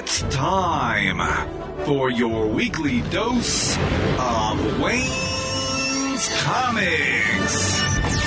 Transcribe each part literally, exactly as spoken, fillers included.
It's time for your weekly dose of Wayne's Comics.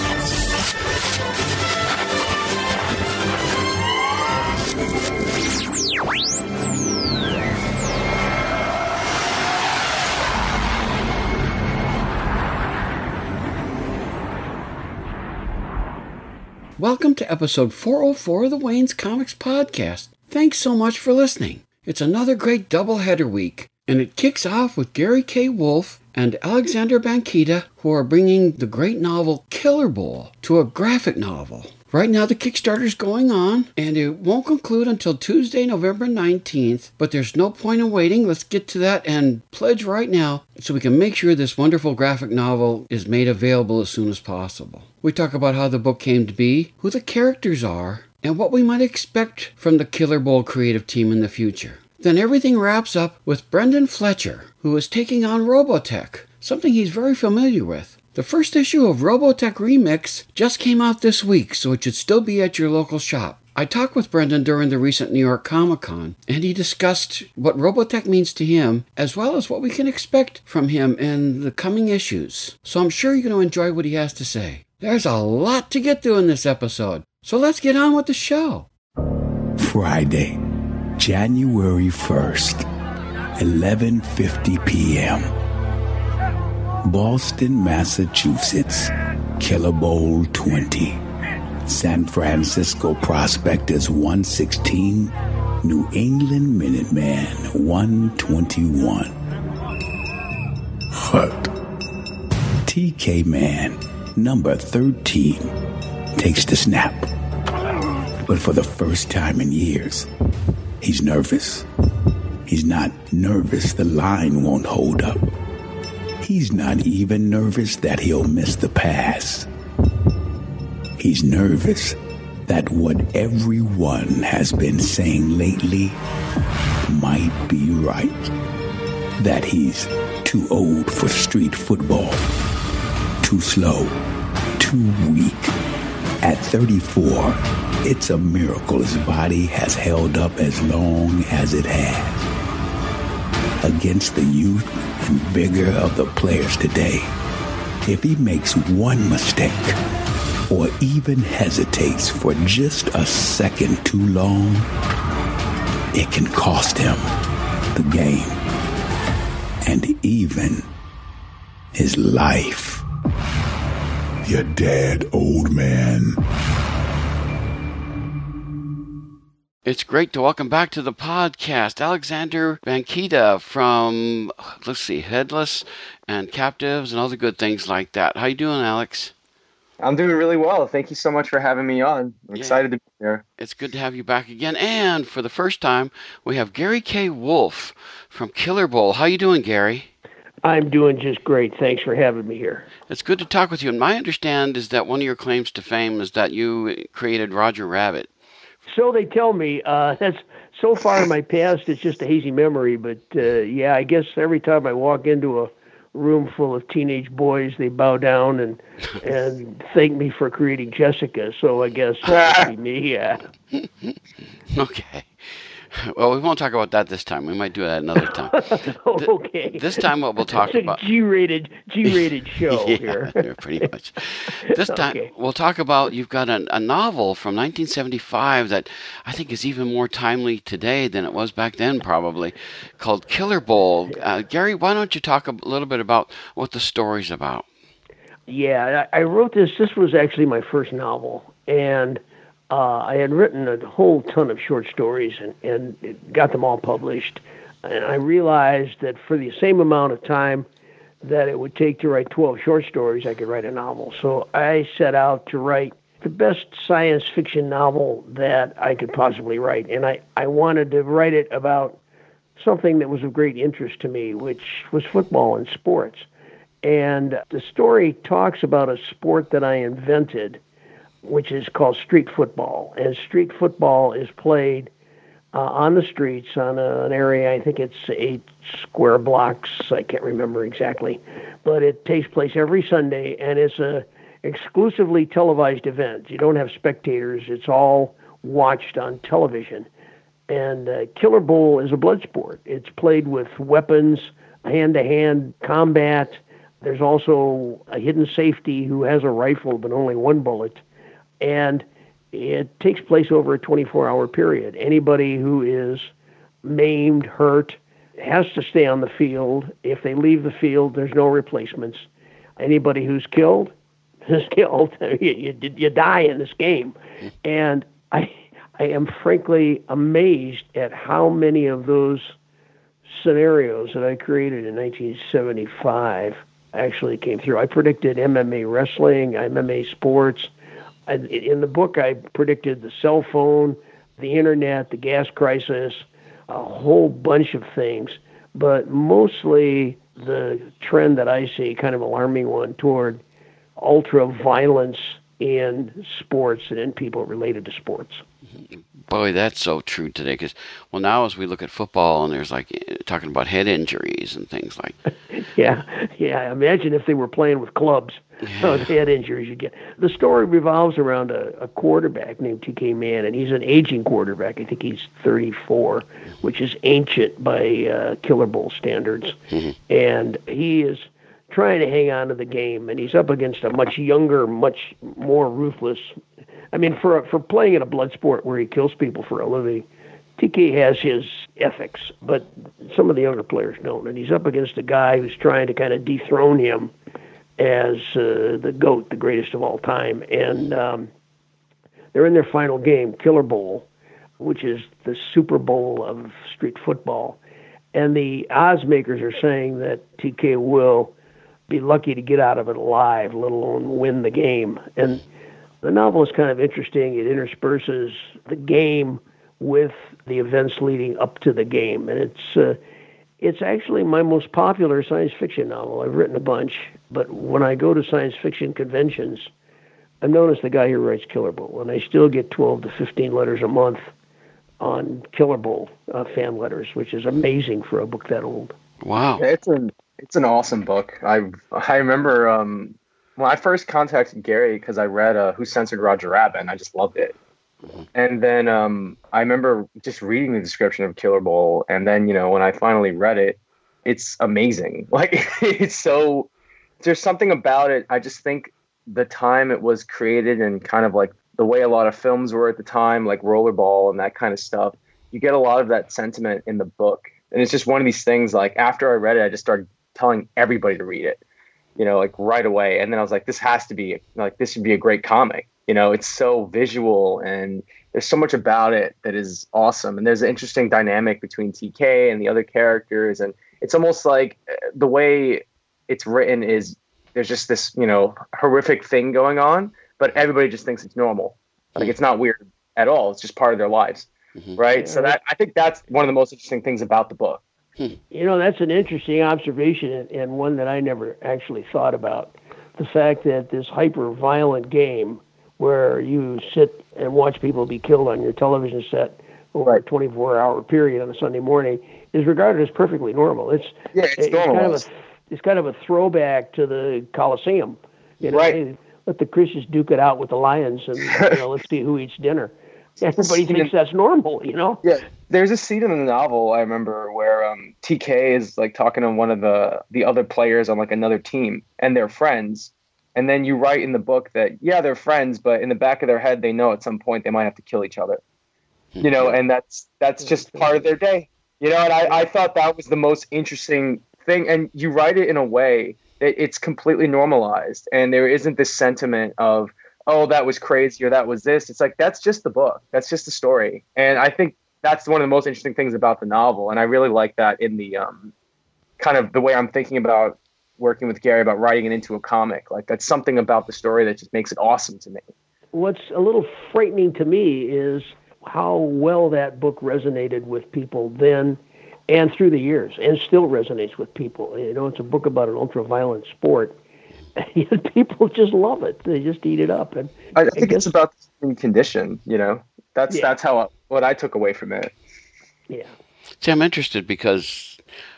Welcome to episode four oh four of the Wayne's Comics podcast. Thanks so much for listening. It's another great doubleheader week, and it kicks off with Gary K. Wolfe and Alexander Bankita, who are bringing the great novel Killer Bowl to a graphic novel. Right now the Kickstarter's going on, and it won't conclude until Tuesday, November nineteenth, but there's no point in waiting. Let's get to that and pledge right now so we can make sure this wonderful graphic novel is made available as soon as possible. We talk about how the book came to be, who the characters are, and what we might expect from the Killer Bowl creative team in the future. Then everything wraps up with Brendan Fletcher, who is taking on Robotech, something he's very familiar with. The first issue of Robotech Remix just came out this week, so it should still be at your local shop. I talked with Brendan during the recent New York Comic Con, and he discussed what Robotech means to him, as well as what we can expect from him in the coming issues. So I'm sure you're going to enjoy what he has to say. There's a lot to get through in this episode, so let's get on with the show. Friday, January first, eleven fifty p.m. Boston, Massachusetts, Killer Bowl twenty. San Francisco Prospectors one sixteen, New England Minuteman one twenty-one. Hut. T K Man, number thirteen, takes the snap. But for the first time in years, he's nervous. He's not nervous the line won't hold up. He's not even nervous that he'll miss the pass. He's nervous that what everyone has been saying lately might be right. That he's too old for street football, too slow, too weak. At thirty-four, it's a miracle his body has held up as long as it has. Against the youth and vigor of the players today, if he makes one mistake or even hesitates for just a second too long, it can cost him the game and even his life. You're dead, old man. It's great to welcome back to the podcast Alexander Bankita from, let's see, Headless and Captives and all the good things like that. How you doing, Alex? I'm doing really well. Thank you so much for having me on. I'm yeah. excited to be here. It's good to have you back again. And for the first time, we have Gary K. Wolfe from Killer Bowl. How you doing, Gary? I'm doing just great. Thanks for having me here. It's good to talk with you. And my understand is that one of your claims to fame is that you created Roger Rabbit. So they tell me. Uh, that's so far in my past, it's just a hazy memory. But uh, yeah, I guess every time I walk into a room full of teenage boys, they bow down and and thank me for creating Jessica. So I guess that'd be me. Yeah. Okay. Well, we won't talk about that this time. We might do that another time. Okay. This time, what we'll talk it's a about G-rated, G-rated show yeah, here. Pretty much. This time, okay. We'll talk about you've got a, a novel from nineteen seventy-five that I think is even more timely today than it was back then, probably, called Killer Bowl. Uh, Gary, why don't you talk a little bit about what the story's about? Yeah, I, I wrote this. This was actually my first novel, and Uh, I had written a whole ton of short stories and, and got them all published. And I realized that for the same amount of time that it would take to write twelve short stories, I could write a novel. So I set out to write the best science fiction novel that I could possibly write. And I, I wanted to write it about something that was of great interest to me, which was football and sports. And the story talks about a sport that I invented, which is called street football. And street football is played uh, on the streets on a, an area, I think it's eight square blocks, I can't remember exactly, but it takes place every Sunday, and it's a exclusively televised event. You don't have spectators. It's all watched on television. And uh, Killer Bowl is a blood sport. It's played with weapons, hand-to-hand combat. There's also a hidden safety who has a rifle but only one bullet. And it takes place over a twenty-four hour period. Anybody who is maimed, hurt, has to stay on the field. If they leave the field, there's no replacements. Anybody who's killed is killed. you, you, you die in this game. And I, I am frankly amazed at how many of those scenarios that I created in nineteen seventy-five actually came through. I predicted M M A wrestling, M M A sports. I, in the book, I predicted the cell phone, the internet, the gas crisis, a whole bunch of things, but mostly the trend that I see, kind of alarming one, toward ultra violence in sports and in people related to sports. Boy, that's so true today. Because, well, now as we look at football and there's like talking about head injuries and things like. yeah, yeah. Imagine if they were playing with clubs. Yeah. Oh, the head injuries you get. The story revolves around a, a quarterback named T K Mann, and he's an aging quarterback. I think he's thirty-four, which is ancient by uh, Killer Bowl standards. Mm-hmm. And he is trying to hang on to the game, and he's up against a much younger, much more ruthless. I mean, for for playing in a blood sport where he kills people for a living, T K has his ethics, but some of the younger players don't. And he's up against a guy who's trying to kind of dethrone him as uh, the GOAT, the greatest of all time. And um, they're in their final game, Killer Bowl, which is the Super Bowl of street football. And the odds makers are saying that T K will be lucky to get out of it alive, let alone win the game. And the novel is kind of interesting. It intersperses the game with the events leading up to the game. And it's uh, it's actually my most popular science fiction novel. I've written a bunch, but when I go to science fiction conventions, I'm known as the guy who writes Killer Bowl, and I still get twelve to fifteen letters a month on Killer Bowl uh, fan letters, which is amazing for a book that old. Wow. Yeah, it's an it's an awesome book. I I remember um, when I first contacted Gary because I read uh, Who Censored Roger Rabbit, and I just loved it. Mm-hmm. And then um, I remember just reading the description of Killer Bowl, and then, you know, when I finally read it, it's amazing. Like, it's so, there's something about it. I just think the time it was created and kind of like the way a lot of films were at the time, like Rollerball and that kind of stuff, you get a lot of that sentiment in the book. And it's just one of these things, like, after I read it, I just started telling everybody to read it, you know, like right away. And then I was like, this has to be, like, this should be a great comic. You know, it's so visual and there's so much about it that is awesome. And there's an interesting dynamic between T K and the other characters. And it's almost like the way it's written is there's just this, you know, horrific thing going on, but everybody just thinks it's normal. Like, it's not weird at all. It's just part of their lives. Mm-hmm. Right. So that, I think that's one of the most interesting things about the book. You know, that's an interesting observation and, and one that I never actually thought about. The fact that this hyper-violent game where you sit and watch people be killed on your television set over right. a twenty-four hour period on a Sunday morning is regarded as perfectly normal. It's yeah, it's, it's normal. Kind of a, it's kind of a throwback to the Coliseum. You know, right. Hey, let the Christians duke it out with the lions, and you know, let's see who eats dinner. Everybody thinks that's normal, you know? Yeah. There's a scene in the novel I remember where um, T K is like talking to one of the, the other players on like another team, and they're friends. And then you write in the book that, yeah, they're friends, but in the back of their head, they know at some point they might have to kill each other, you know, and that's that's just part of their day, you know, and I, I thought that was the most interesting thing. And you write it in a way that it's completely normalized, and there isn't this sentiment of, oh, that was crazy or that was this. It's like, that's just the book. That's just the story. And I think that's one of the most interesting things about the novel. And I really like that in the um, kind of the way I'm thinking about working with Gary about writing it into a comic. Like, that's something about the story that just makes it awesome to me. What's a little frightening to me is how well that book resonated with people then and through the years, and still resonates with people. You know, it's a book about an ultra-violent sport. And people just love it. They just eat it up. And I, I think I guess, it's about the human condition, you know. That's yeah. that's how I, what I took away from it. Yeah. See, I'm interested because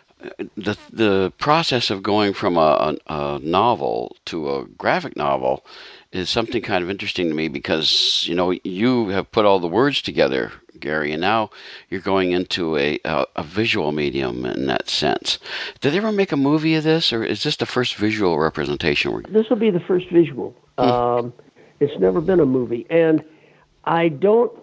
the the process of going from a, a, a novel to a graphic novel is something kind of interesting to me because, you know, you have put all the words together, Gary, and now you're going into a, a, a visual medium in that sense. Did they ever make a movie of this, or is this the first visual representation? This will be the first visual. Hmm. Um, it's never been a movie. And I don't,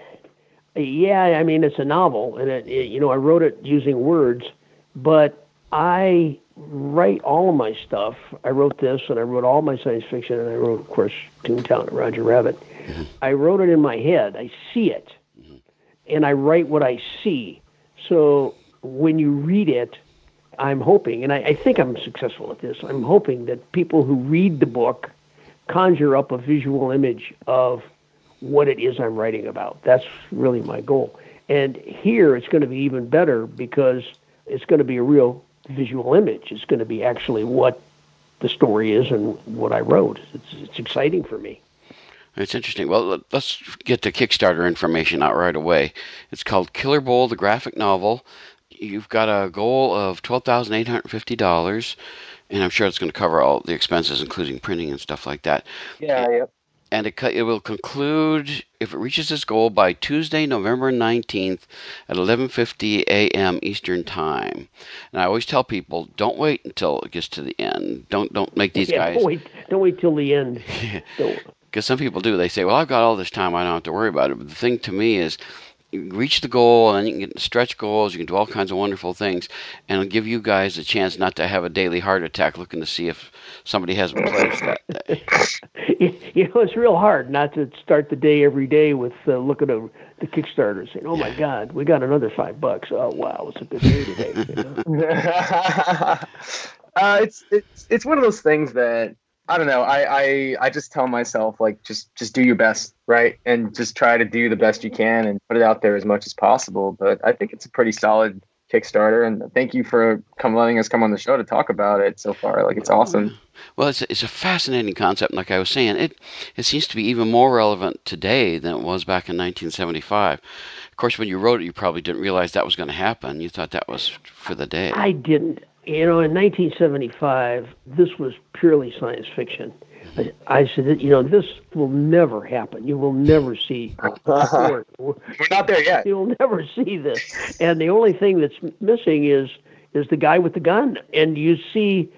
yeah, I mean, it's a novel, and, it, it, you know, I wrote it using words, but I write all of my stuff. I wrote this, and I wrote all my science fiction, and I wrote, of course, Toontown and Roger Rabbit. Mm-hmm. I wrote it in my head. I see it, mm-hmm. and I write what I see. So when you read it, I'm hoping, and I, I think I'm successful at this, I'm hoping that people who read the book conjure up a visual image of what it is I'm writing about. That's really my goal. And here it's going to be even better because it's going to be a real visual image. It's going to be actually what the story is and what I wrote. It's, it's exciting for me. It's interesting. Well, let's get the Kickstarter information out right away. It's called Killer Bowl, the graphic novel. You've got a goal of twelve thousand eight hundred fifty dollars, and I'm sure it's going to cover all the expenses, including printing and stuff like that. Yeah, yeah. And it, it will conclude, if it reaches its goal, by Tuesday, November nineteenth at eleven fifty a.m. Eastern Time. And I always tell people, don't wait until it gets to the end. Don't don't make these yeah, guys... Don't wait, don't wait till the end. Because some people do. They say, well, I've got all this time. I don't have to worry about it. But the thing to me is, you reach the goal, and then you can get stretch goals. You can do all kinds of wonderful things, and it'll give you guys a chance not to have a daily heart attack looking to see if somebody hasn't pledged that day. You know, it's real hard not to start the day every day with uh, looking at the Kickstarter, saying, "Oh my God, we got another five bucks! Oh wow, it's a good day today." You know? uh, it's it's it's one of those things that. I don't know. I, I, I just tell myself, like, just, just do your best, right? And just try to do the best you can and put it out there as much as possible. But I think it's a pretty solid Kickstarter. And thank you for come letting us come on the show to talk about it so far. Like, it's awesome. Well, it's a, it's a fascinating concept. Like I was saying, it, it seems to be even more relevant today than it was back in nineteen seventy-five. Of course, when you wrote it, you probably didn't realize that was going to happen. You thought that was for the day. I didn't. You know, in nineteen seventy-five, this was purely science fiction. I, I said, you know, this will never happen. You will never see. We're not there yet. You'll never see this. And the only thing that's missing is is the guy with the gun. And you see,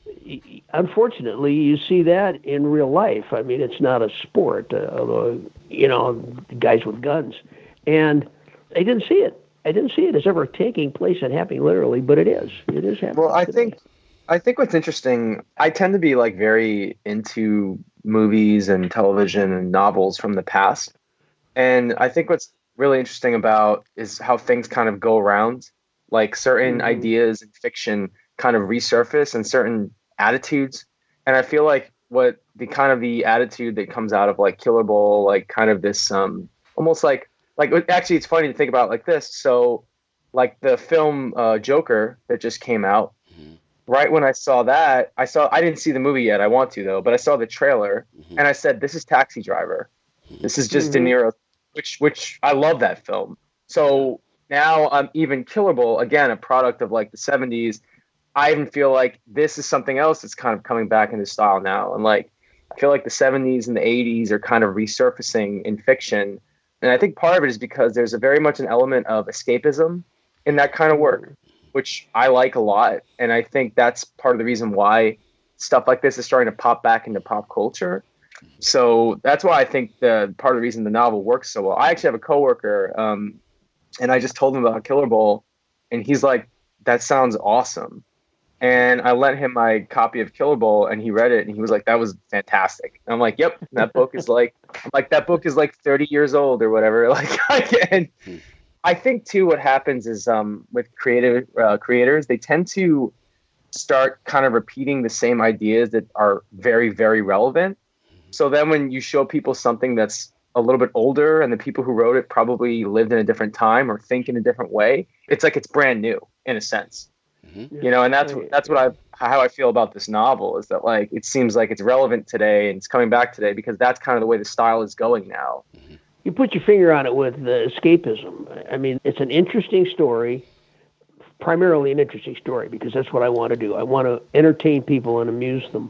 unfortunately, you see that in real life. I mean, it's not a sport, uh, although, you know, guys with guns. And I didn't see it. I didn't see it as ever taking place and happening literally, but it is. It is happening. Well, I today. think I think what's interesting, I tend to be like very into movies and television and novels from the past. And I think what's really interesting about is how things kind of go around, like certain mm-hmm. ideas in fiction kind of resurface and certain attitudes. And I feel like what the kind of the attitude that comes out of like Killer Bowl, like kind of this um almost like Like, actually, it's funny to think about like this. So, like the film uh, Joker that just came out, mm-hmm. right when I saw that, I saw, I didn't see the movie yet. I want to, though. But I saw the trailer, mm-hmm. and I said, this is Taxi Driver. Mm-hmm. This is just mm-hmm. De Niro, which, which I love that film. So now I'm even Killer Bowl, again, a product of like the seventies. I even feel like this is something else that's kind of coming back into style now. And like, I feel like the seventies and the eighties are kind of resurfacing in fiction. And I think part of it is because there's a very much an element of escapism in that kind of work, which I like a lot. And I think that's part of the reason why stuff like this is starting to pop back into pop culture. So that's why I think the part of the reason the novel works so well. I actually have a coworker, um, and I just told him about Killer Bowl, and he's like, that sounds awesome. And I lent him my copy of Killer Bowl, and he read it, and he was like, that was fantastic. And I'm like, yep, that book is like, I'm like, that book is like thirty years old or whatever. Like, and I think too, what happens is um, with creative uh, creators, they tend to start kind of repeating the same ideas that are very, very relevant. So then when you show people something that's a little bit older and the people who wrote it probably lived in a different time or think in a different way, it's like it's brand new in a sense. Mm-hmm. You know, and that's that's what I how I feel about this novel is that like it seems like it's relevant today and it's coming back today because that's kind of the way the style is going now. Mm-hmm. You put your finger on it with the escapism. I mean, it's an interesting story, primarily an interesting story because that's what I want to do. I want to entertain people and amuse them.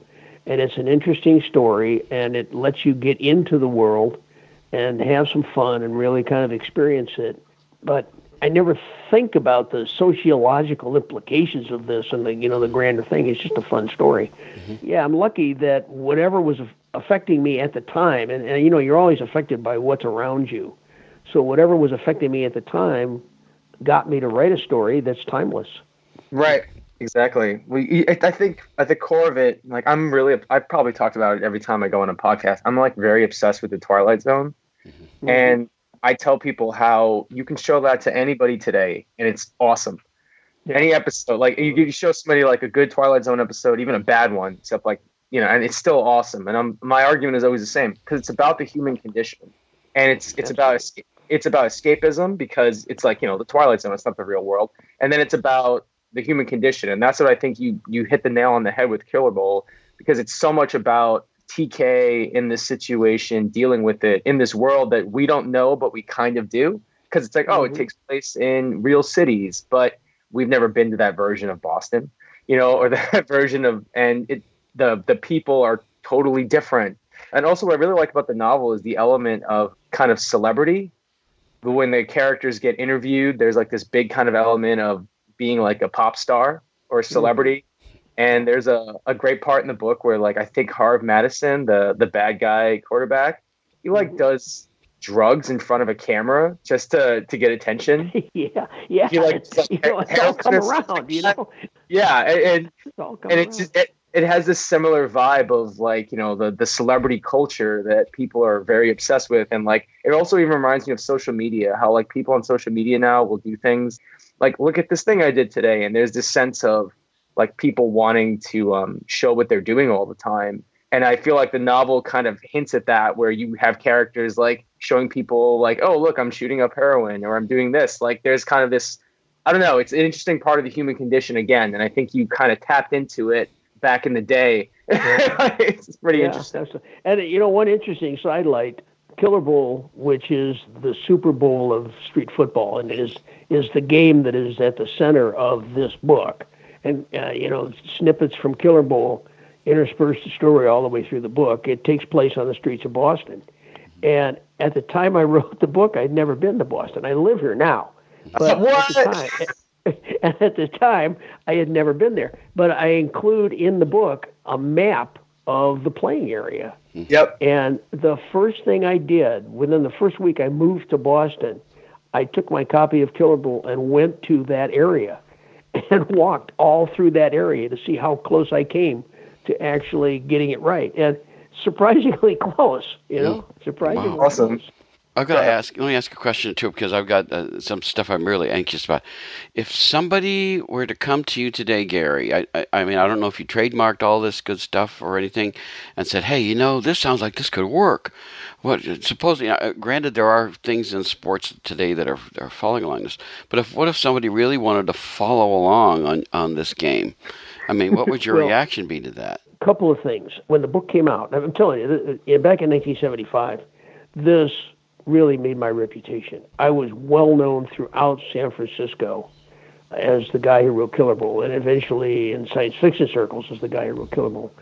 and it's an interesting story, and it lets you get into the world and have some fun and really kind of experience it. But I never think about the sociological implications of this and the, you know, the grander thing. It's just a fun story. Mm-hmm. Yeah, I'm lucky that whatever was affecting me at the time, and, and you know, you're always affected by what's around you. So whatever was affecting me at the time got me to write a story that's timeless. Right. Exactly. We, I think at the core of it, like I'm really, I've probably talked about it every time I go on a podcast. I'm like very obsessed with the Twilight Zone. Mm-hmm. And I tell people how you can show that to anybody today, and it's awesome. Yeah. Any episode, like you, you show somebody like a good Twilight Zone episode, even a bad one, except like, you know, and it's still awesome. And I'm, my argument is always the same because it's about the human condition, and it's it's about it's about escapism because it's like, you know, the Twilight Zone. It's not the real world, and then it's about the human condition, and that's what I think you you hit the nail on the head with Killer Bowl, because it's so much about T K in this situation, dealing with it in this world that we don't know, but we kind of do, because it's like, oh, mm-hmm. it takes place in real cities, but we've never been to that version of Boston, you know, or that version of, and it, the the people are totally different. And also what I really like about the novel is the element of kind of celebrity. When the characters get interviewed, there's like this big kind of element of being like a pop star or a celebrity. Mm-hmm. And there's a, a great part in the book where, like, I think Harv Madison, the the bad guy quarterback, he like does drugs in front of a camera just to, to get attention. yeah, yeah. He like, it's, like, you know, it's all come around, you know. Yeah, and and, it's all come and around. it's just, it it has this similar vibe of like, you know, the the celebrity culture that people are very obsessed with, and like it also even reminds me of social media. How like people on social media now will do things like, look at this thing I did today, and there's this sense of like people wanting to um, show what they're doing all the time. And I feel like the novel kind of hints at that, where you have characters like showing people like, oh, look, I'm shooting up heroin, or I'm doing this. Like there's kind of this, I don't know, it's an interesting part of the human condition again. And I think you kind of tapped into it back in the day. Yeah. It's pretty yeah, interesting. Absolutely. And, you know, one interesting sidelight, Killer Bowl, which is the Super Bowl of street football, and is is the game that is at the center of this book. And, uh, you know, snippets from Killer Bowl intersperse the story all the way through the book. It takes place on the streets of Boston. And at the time I wrote the book, I'd never been to Boston. I live here now. But what? At the time, and at the time, I had never been there. But I include in the book a map of the playing area. Yep. And the first thing I did, within the first week I moved to Boston, I took my copy of Killer Bowl and went to that area and walked all through that area to see how close I came to actually getting it right. And surprisingly close, you know, mm. surprisingly wow. Awesome. close. I've got to ask, let me ask a question too, because I've got uh, some stuff I'm really anxious about. If somebody were to come to you today, Gary, I, I, I mean, I don't know if you trademarked all this good stuff or anything, and said, hey, you know, this sounds like this could work. What, supposing, uh, granted, there are things in sports today that are, are following along this, but if what if somebody really wanted to follow along on, on this game? I mean, what would your well, reaction be to that? A couple of things. When the book came out, I'm telling you, back in nineteen seventy-five, this really made my reputation. I was well known throughout San Francisco as the guy who wrote Killer Bowl, and eventually in science fiction circles as the guy who wrote Killer Bowl.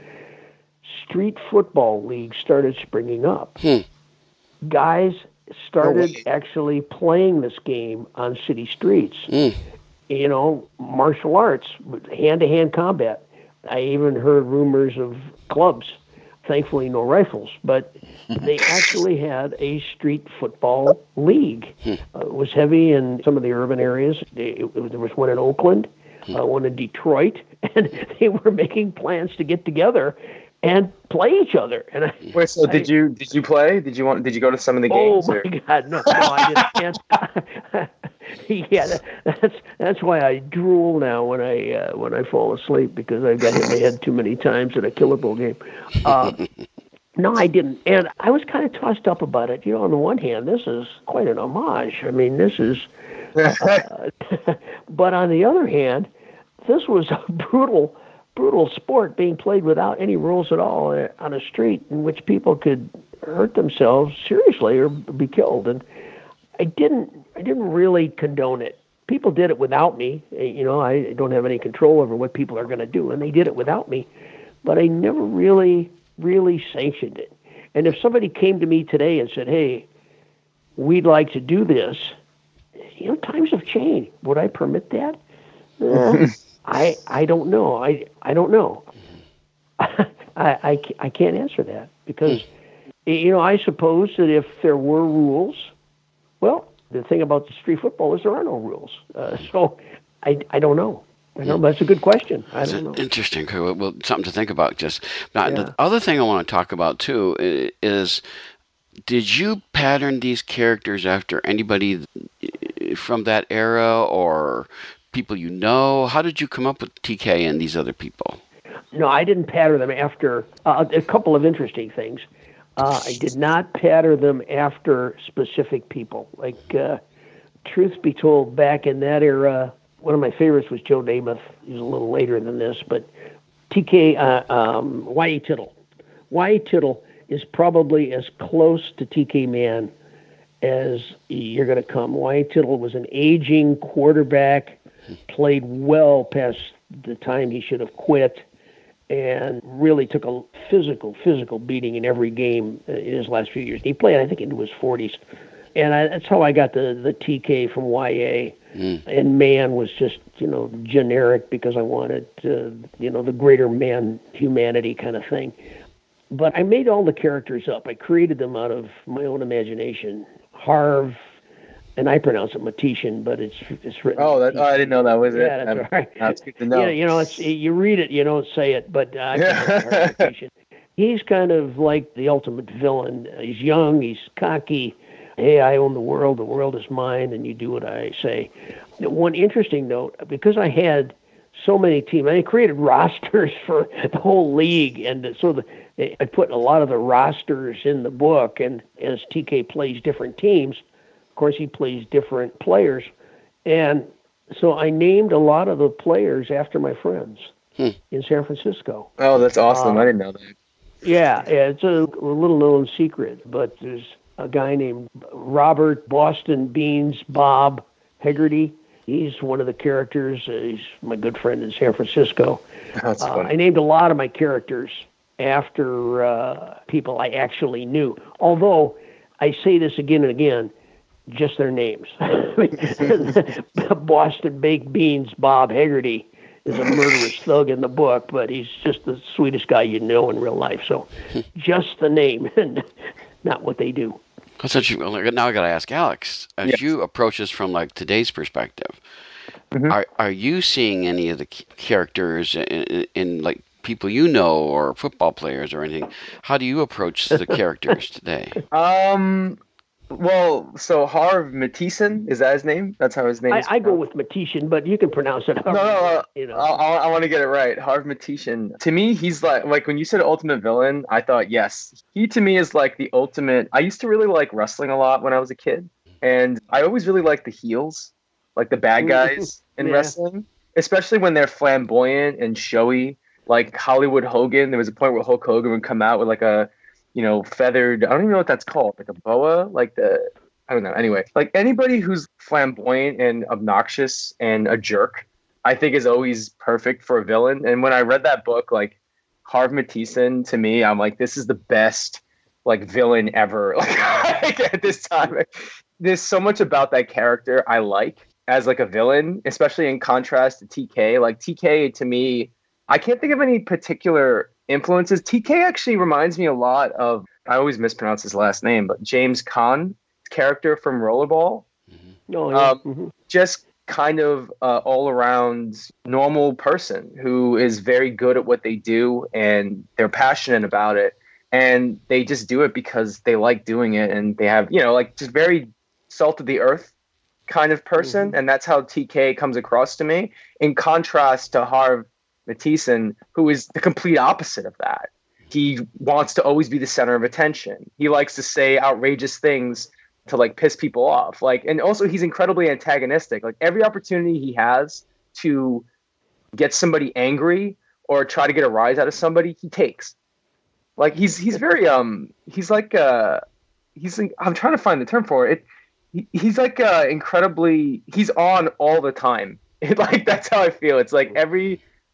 Street football leagues started springing up. Hmm. Guys started oh, actually playing this game on city streets. Hmm. You know, martial arts, hand-to-hand combat. I even heard rumors of clubs. Thankfully, no rifles, but they actually had a street football league. Hmm. Uh, it was heavy in some of the urban areas. It, it, there was one in Oakland, hmm. uh, one in Detroit, and they were making plans to get together and play each other. And I, Wait, so I, did you did you play? Did you want? Did you go to some of the games? Oh my or? God, no, no, I didn't. yeah, that, that's that's why I drool now when I uh, when I fall asleep, because I've got hit in the head too many times in a Killer Bowl game. Uh, no, I didn't, and I was kind of tossed up about it. You know, on the one hand, this is quite an homage. I mean, this is, uh, but on the other hand, this was a brutal. brutal sport being played without any rules at all on a street in which people could hurt themselves seriously or be killed. And I didn't, I didn't really condone it. People did it without me. You know, I don't have any control over what people are going to do, and they did it without me. but I never really, really sanctioned it. And if somebody came to me today and said, hey, we'd like to do this, you know, times have changed. Would I permit that? Uh, I I don't know. I I don't know. I, I, I can't answer that because, you know, I suppose that if there were rules, well, the thing about the street football is there are no rules. Uh, so I, I don't know. I don't know. That's a good question. I don't know. Interesting. Well, well, something to think about. Just now, Yeah. the other thing I want to talk about too i- is, did you pattern these characters after anybody from that era or people you know? How did you come up with T K and these other people? No, I didn't pattern them after uh, a couple of interesting things. Uh, I did not pattern them after specific people. Like, uh, truth be told, back in that era, one of my favorites was Joe Namath. He was a little later than this, but T K, uh, um, Y A. Tittle. Y A. Tittle is probably as close to T K Man as you're going to come. Y A. Tittle was an aging quarterback, played well past the time he should have quit, and really took a physical, physical beating in every game in his last few years. He played, I think, into his forties. And I, that's how I got the, the T K from Y A. Mm. And man was just, you know, generic because I wanted, uh, you know, the greater man humanity kind of thing. But I made all the characters up. I created them out of my own imagination. Harv, and I pronounce it Matishan, but it's it's written. Oh, that, oh I didn't know that was yeah, it. that's I'm, right. That's good to know. Yeah, you know, it's you read it, you don't say it, but uh, I pronounce it Harv Matishan. He's kind of like the ultimate villain. He's young, he's cocky. Hey, I own the world. The world is mine, and you do what I say. One interesting note, because I had so many teams, I created rosters for the whole league, and so the, I put a lot of the rosters in the book. And as T K plays different teams, of course, he plays different players, and so I named a lot of the players after my friends hmm. in San Francisco. Oh, that's awesome! Uh, I didn't know that. Yeah, yeah, it's a, a little known secret, but there's a guy named Robert Boston Beans Bob Hegarty. He's one of the characters. Uh, he's my good friend in San Francisco. That's uh, funny. I named a lot of my characters after uh, people I actually knew. Although I say this again and again, just their names. Boston Baked Beans Bob Hegarty is a murderous thug in the book, but he's just the sweetest guy you know in real life. So just the name and not what they do. Since you, now I got to ask Alex, as yes. you approach this from like today's perspective, mm-hmm. are are you seeing any of the characters in, in, in like people you know or football players or anything? How do you approach the characters today? Um, well, so Harv Matishan, is that his name? That's how his name I, is. I go with Matishan, but you can pronounce it. No, no, no. You know. I, I, I want to get it right. Harv Matishan. To me, he's like, like when you said ultimate villain, I thought, yes. He to me is like the ultimate. I used to really like wrestling a lot when I was a kid. And I always really liked the heels, like the bad guys in yeah. wrestling, especially when they're flamboyant and showy. Like Hollywood Hogan. There was a point where Hulk Hogan would come out with like a, you know, feathered, I don't even know what that's called, like a boa, like the, I don't know. Anyway, like anybody who's flamboyant and obnoxious and a jerk, I think is always perfect for a villain. And when I read that book, like Harv Matishan, to me, I'm like, this is the best like villain ever. Like at this time, there's so much about that character I like as like a villain, especially in contrast to T K. Like T K to me, I can't think of any particular influences. T K actually reminds me a lot of, I always mispronounce his last name, but James Caan character from Rollerball. Mm-hmm. Oh, yeah. um, mm-hmm. Just kind of uh, all around normal person who is very good at what they do and they're passionate about it. And they just do it because they like doing it. And they have, you know, like just very salt of the earth kind of person. Mm-hmm. And that's how T K comes across to me, in contrast to Harv Matishan, who is the complete opposite of that. He wants to always be the center of attention. He likes to say outrageous things to like piss people off. Like, and also he's incredibly antagonistic. Like every opportunity he has to get somebody angry or try to get a rise out of somebody, he takes. Like he's he's very um he's like uh he's like, I'm trying to find the term for it. He, he's like uh incredibly he's on all the time. It, like that's how I feel. It's like every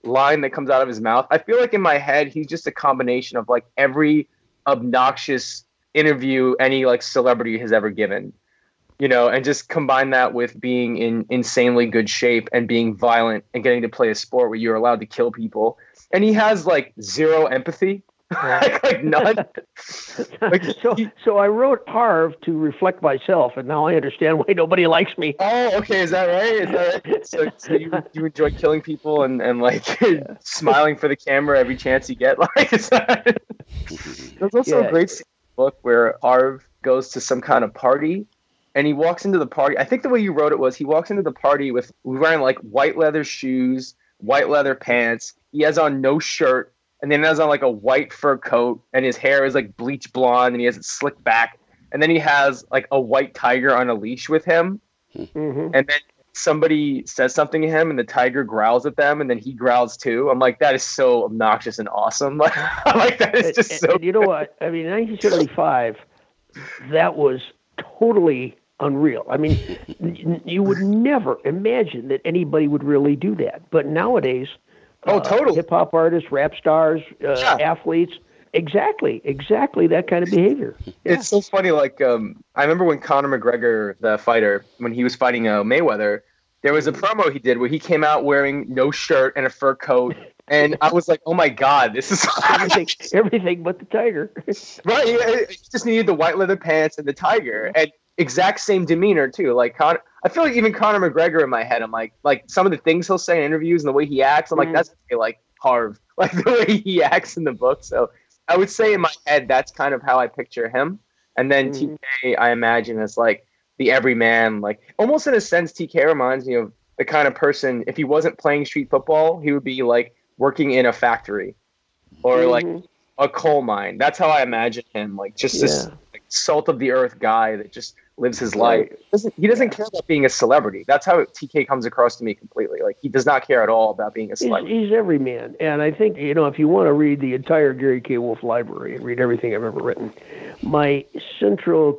line that comes out of his mouth. I feel like in my head, he's just a combination of like every obnoxious interview any like celebrity has ever given, you know, and just combine that with being in insanely good shape and being violent and getting to play a sport where you're allowed to kill people. And he has like zero empathy. like, like none. Like, so, he, so I wrote Harv to reflect myself, and now I understand why nobody likes me. Oh, okay, is that right? Is that right? So, so you you enjoy killing people and and like yeah. smiling for the camera every chance you get? Like, is that? There's also yeah. a great scene in the book where Harv goes to some kind of party, and he walks into the party. I think the way you wrote it was he walks into the party with wearing like white leather shoes, white leather pants. He has on no shirt. And then he has on like a white fur coat, and his hair is like bleach blonde, and he has it slicked back. And then he has like a white tiger on a leash with him. Mm-hmm. And then somebody says something to him, and the tiger growls at them, and then he growls too. I'm like, that is so obnoxious and awesome. Like, like that is just and, so. And you know what? I mean, nineteen seventy-five, that was totally unreal. I mean, you would never imagine that anybody would really do that. But nowadays. Oh, totally. Uh, hip-hop artists, rap stars, uh, yeah. athletes. Exactly. Exactly that kind of behavior. Yeah. It's so funny. Like, um, I remember when Conor McGregor, the fighter, when he was fighting uh, Mayweather, there was a promo he did where he came out wearing no shirt and a fur coat. And I was like, oh, my God, this is everything, everything but the tiger. Right. He, he just needed the white leather pants and the tiger. And exact same demeanor, too. Like, Conor. I feel like even Conor McGregor in my head, I'm like, like some of the things he'll say in interviews and the way he acts, I'm like, mm. that's like Harv, like the way he acts in the book. So I would say in my head, that's kind of how I picture him. And then mm. T K, I imagine, as like the everyman, like almost in a sense, T K reminds me of the kind of person, if he wasn't playing street football, he would be like working in a factory or mm-hmm. like a coal mine. That's how I imagine him, like just yeah. this like, salt of the earth guy that just lives his life. Doesn't, he doesn't yeah. care about being a celebrity. That's how T K comes across to me completely. Like he does not care at all about being a celebrity. He's, he's every man. And I think, you know, if you want to read the entire Gary K. Wolf library and read everything I've ever written, my central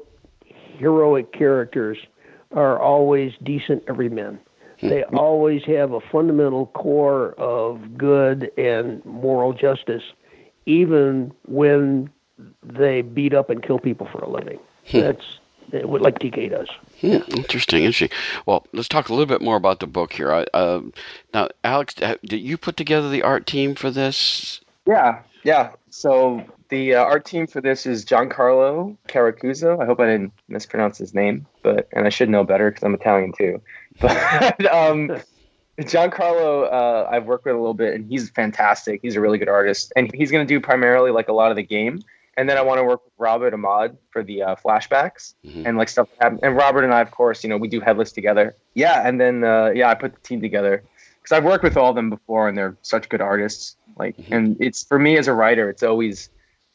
heroic characters are always decent everymen. They always have a fundamental core of good and moral justice, even when they beat up and kill people for a living. That's like T K does. Yeah, interesting, interesting. Well, let's talk a little bit more about the book here. Uh, now, Alex, did you put together the art team for this? Yeah, yeah. So the uh, art team for this is Giancarlo Caracuzzo. I hope I didn't mispronounce his name, but and I should know better because I'm Italian too. But um, Giancarlo, uh, I've worked with a little bit, and he's fantastic. He's a really good artist, and he's going to do primarily like a lot of the game. And then I want to work with Robert Ahmad for the uh, flashbacks mm-hmm. and like stuff that happened. And Robert and I, of course, you know, we do Headless together. Yeah, and then uh, yeah, I put the team together because I've worked with all of them before, and they're such good artists. Like, mm-hmm. and it's for me as a writer, it's always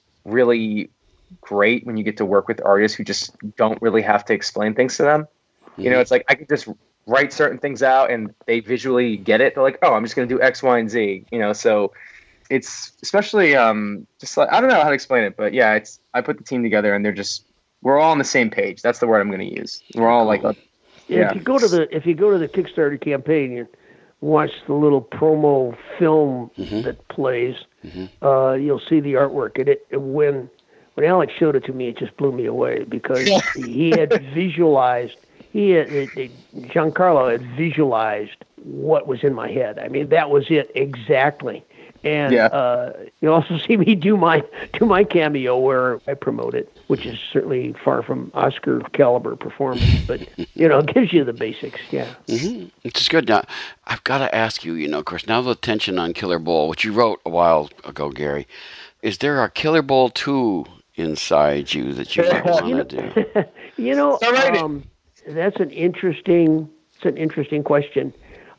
really great when you get to work with artists who just don't really have to explain things to them. Mm-hmm. You know, it's like I can just write certain things out, and they visually get it. They're like, oh, I'm just going to do X, Y, and Z. You know, so. It's especially um, just like, I don't know how to explain it, but yeah, it's I put the team together and they're just we're all on the same page. That's the word I'm going to use. We're all like, uh, yeah. If you go to the if you go to the Kickstarter campaign and watch the little promo film mm-hmm. that plays, mm-hmm. uh, you'll see the artwork. And it, it when when Alex showed it to me, it just blew me away because he had visualized. He had, it, it, Giancarlo had visualized what was in my head. I mean, that was it exactly. And yeah. uh, you also see me do my do my cameo where I promote it, which is certainly far from Oscar caliber performance, but you know, it gives you the basics. Yeah, mm-hmm. It's good. Now, I've got to ask you. You know, of course, now the attention on Killer Bull, which you wrote a while ago, Gary. Is there a Killer Bull two inside you that you might want to do? You know, um, that's an interesting. It's an interesting question.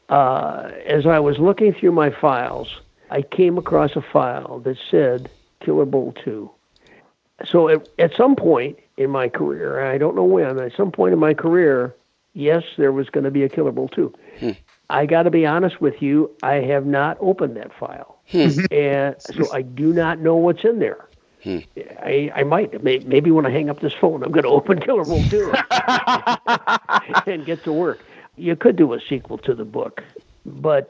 Uh, as I was looking through my files, I came across a file that said Killer Bull two. So at, at some point in my career, I don't know when, at some point in my career, yes, there was going to be a Killer Bull two. Hmm. I got to be honest with you, I have not opened that file. Hmm. And so I do not know what's in there. Hmm. I, I might. Maybe when I hang up this phone, I'm going to open Killer Bull two and get to work. You could do a sequel to the book, but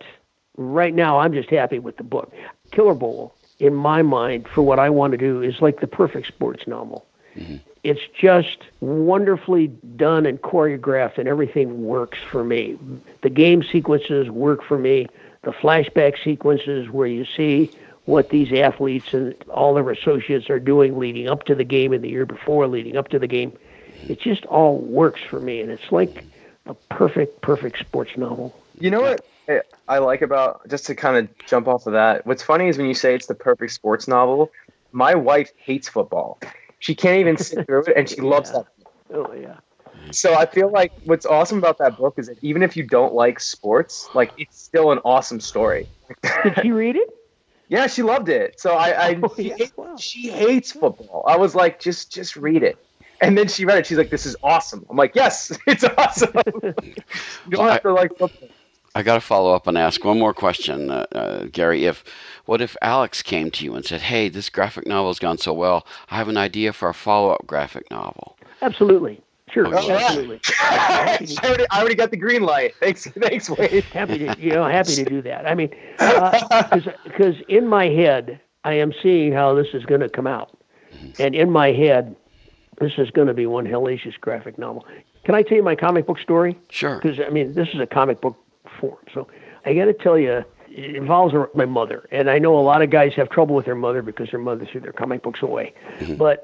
right now I'm just happy with the book. Killer Bowl, in my mind, for what I want to do, is like the perfect sports novel. Mm-hmm. It's just wonderfully done and choreographed, and everything works for me. The game sequences work for me. The flashback sequences where you see what these athletes and all their associates are doing leading up to the game and the year before, leading up to the game, it just all works for me. And it's like a perfect, perfect sports novel. You know what I like about, just to kind of jump off of that, what's funny is when you say it's the perfect sports novel, my wife hates football. She can't even sit through it, and she loves yeah. that. Oh, yeah. So I feel like what's awesome about that book is that even if you don't like sports, like, it's still an awesome story. Did she read it? Yeah, she loved it. So I, I oh, she, yeah. hates, wow. she hates football. I was like, just just read it. And then she read it. She's like, this is awesome. I'm like, yes, it's awesome. You don't well, have to like football. I got to follow up and ask one more question, uh, uh, Gary. If what if Alex came to you and said, "Hey, this graphic novel's gone so well, I have an idea for a follow-up graphic novel"? Absolutely, sure, Oh, yeah. absolutely. I, already, I already got the green light. Thanks, thanks, Wade. Happy to, you know, happy to do that. I mean, because uh, in my head, I am seeing how this is going to come out, and in my head, this is going to be one hellacious graphic novel. Can I tell you my comic book story? Sure. Because I mean, this is a comic book form, so I got to tell you, it involves my mother, and I know a lot of guys have trouble with their mother because their mother threw their comic books away. Mm-hmm. But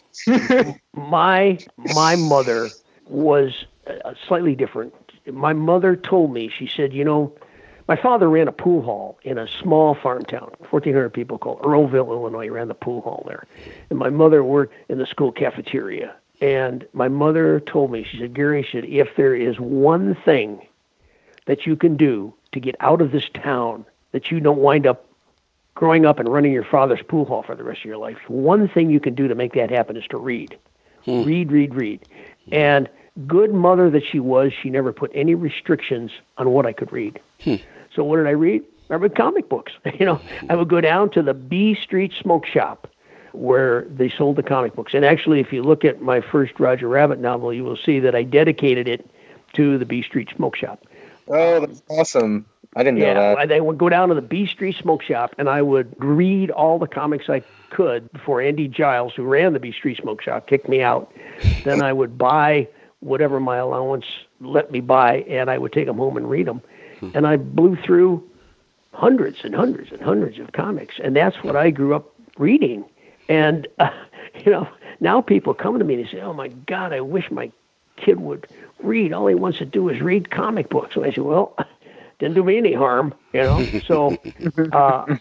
my my mother was uh, slightly different. My mother told me, she said, you know, my father ran a pool hall in a small farm town, fourteen hundred people, called Earlville, Illinois. He ran the pool hall there, and my mother worked in the school cafeteria. And my mother told me, she said, Gary, she said, if there is one thing that you can do to get out of this town, that you don't wind up growing up and running your father's pool hall for the rest of your life, one thing you can do to make that happen is to read. Hmm. Read, read, read. And good mother that she was, she never put any restrictions on what I could read. Hmm. So what did I read? I read comic books. You know, I would go down to the B Street Smoke Shop where they sold the comic books. And actually, if you look at my first Roger Rabbit novel, you will see that I dedicated it to the B Street Smoke Shop. Oh, that's awesome. I didn't know yeah, that. I would go down to the B Street Smoke Shop, and I would read all the comics I could before Andy Giles, who ran the B Street Smoke Shop, kicked me out. Then I would buy whatever my allowance let me buy, and I would take them home and read them. Hmm. And I blew through hundreds and hundreds and hundreds of comics, and that's what I grew up reading. And, uh, you know, now people come to me and say, oh, my God, I wish my kid would read. All he wants to do is read comic books. And I say, well, didn't do me any harm, you know. So uh,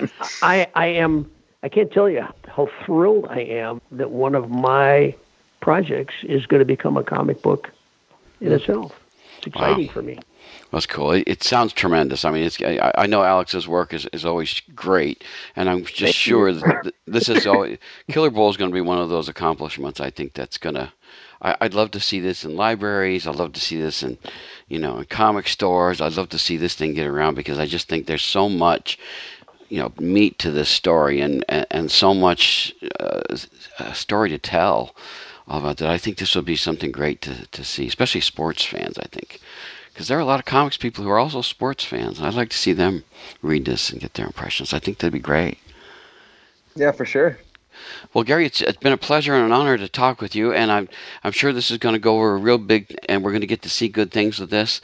I, I am, I can't tell you how thrilled I am that one of my projects is going to become a comic book in itself. It's exciting wow. for me. That's cool. It, it sounds tremendous. I mean, it's, I, I know Alex's work is, is always great, and I'm just Thank sure you. that this is always, Killer Bowl is going to be one of those accomplishments. I think that's going to, I'd love to see this in libraries. I'd love to see this in, you know, in comic stores. I'd love to see this thing get around because I just think there's so much, you know, meat to this story and, and, and so much uh, story to tell about that. I think this would be something great to, to see, especially sports fans, I think. Because there are a lot of comics people who are also sports fans, and I'd like to see them read this and get their impressions. I think that'd be great. Yeah, for sure. Well, Gary, it's, it's been a pleasure and an honor to talk with you, and I'm I'm sure this is going to go over real big, and we're going to get to see good things with this.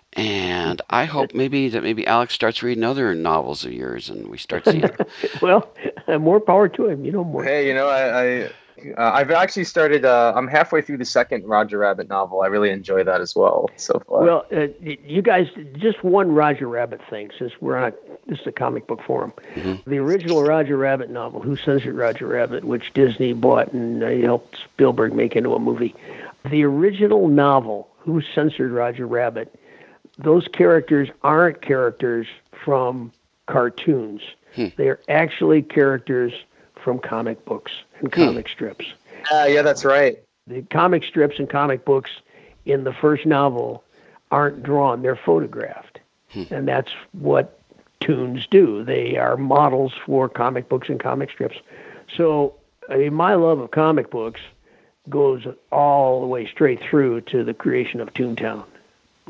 And I hope maybe that maybe Alex starts reading other novels of yours, and we start seeing. Well, more power to him. You know more. Hey, you know, I. I... Uh, I've actually started, uh, I'm halfway through the second Roger Rabbit novel. I really enjoy that as well so far. Well, uh, you guys, just one Roger Rabbit thing, since we're on a, this is a comic book forum. Mm-hmm. The original Roger Rabbit novel, Who Censored Roger Rabbit, which Disney bought and uh, helped Spielberg make into a movie. The original novel, Who Censored Roger Rabbit, those characters aren't characters from cartoons. Hmm. They're actually characters from comic books and comic hmm. strips. Uh, yeah, that's right. The comic strips and comic books in the first novel aren't drawn, they're photographed. Hmm. And that's what toons do. They are models for comic books and comic strips. So, I mean, my love of comic books goes all the way straight through to the creation of Toontown. Mm.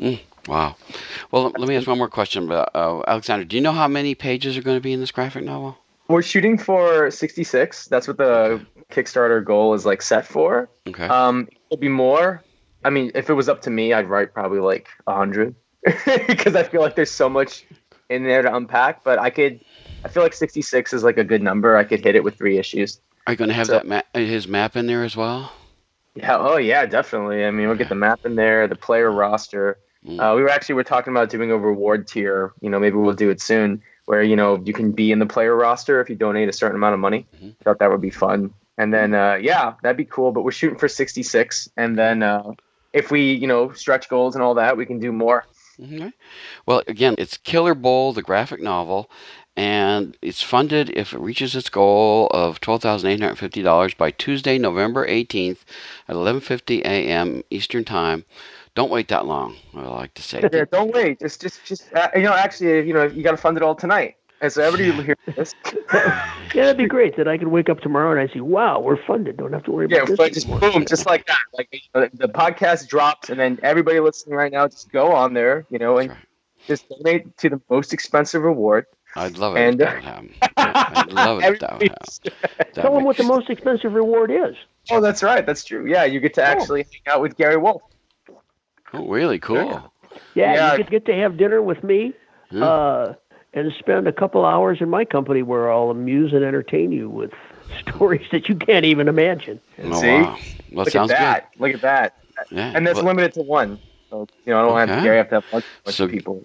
Wow. Well, let me ask one more question. About, uh, Alexander, do you know how many pages are going to be in this graphic novel? We're shooting for sixty-six. That's what the Kickstarter goal is like set for. Okay. Um, it'll be more. I mean, if it was up to me, I'd write probably like a hundred because I feel like there's so much in there to unpack. But I could, I feel like sixty-six is like a good number. I could hit it with three issues. Are you going to have So- that ma- his map in there as well? Yeah. Oh, yeah. Definitely. I mean, we'll get the map in there, the player roster. Mm. Uh, we were actually we're talking about doing a reward tier. You know, maybe we'll do it soon, where you know you can be in the player roster if you donate a certain amount of money. Mm-hmm. I thought that would be fun. And then uh, yeah, that'd be cool. But we're shooting for sixty-six, and then uh, if we you know stretch goals and all that, we can do more. Okay. Well, again, it's Killer Bowl, the graphic novel, and it's funded if it reaches its goal of twelve thousand eight hundred fifty dollars by Tuesday, November eighteenth at eleven fifty a.m. Eastern Time. Don't wait that long, I like to say. Yeah, don't wait. Just just just uh, you know actually you know you got to fund it all tonight. And so everybody hear this. Yeah, that'd be great. That I could wake up tomorrow and I see, wow, we're funded. Don't have to worry Yeah, about this but just anymore. boom, just like that. Like you know, the podcast drops, and then everybody listening right now, just go on there, you know, and That's right. just donate to the most expensive reward. I'd love it And, if that would happen. I'd love it if that would happen. That'd Tell them be- what the most expensive reward is. Oh, that's right. That's true. Yeah, you get to actually hang out with Gary Wolf. Oh, really? Cool. Yeah, Yeah. you could get to have dinner with me Hmm. uh, and spend a couple hours in my company where I'll amuse and entertain you with stories that you can't even imagine. Oh, See? wow. Well, Look sounds at that. Look at that. good. Yeah. And that's well, limited to one. So you know, I don't have Okay. Gary have to have lunch with So- people.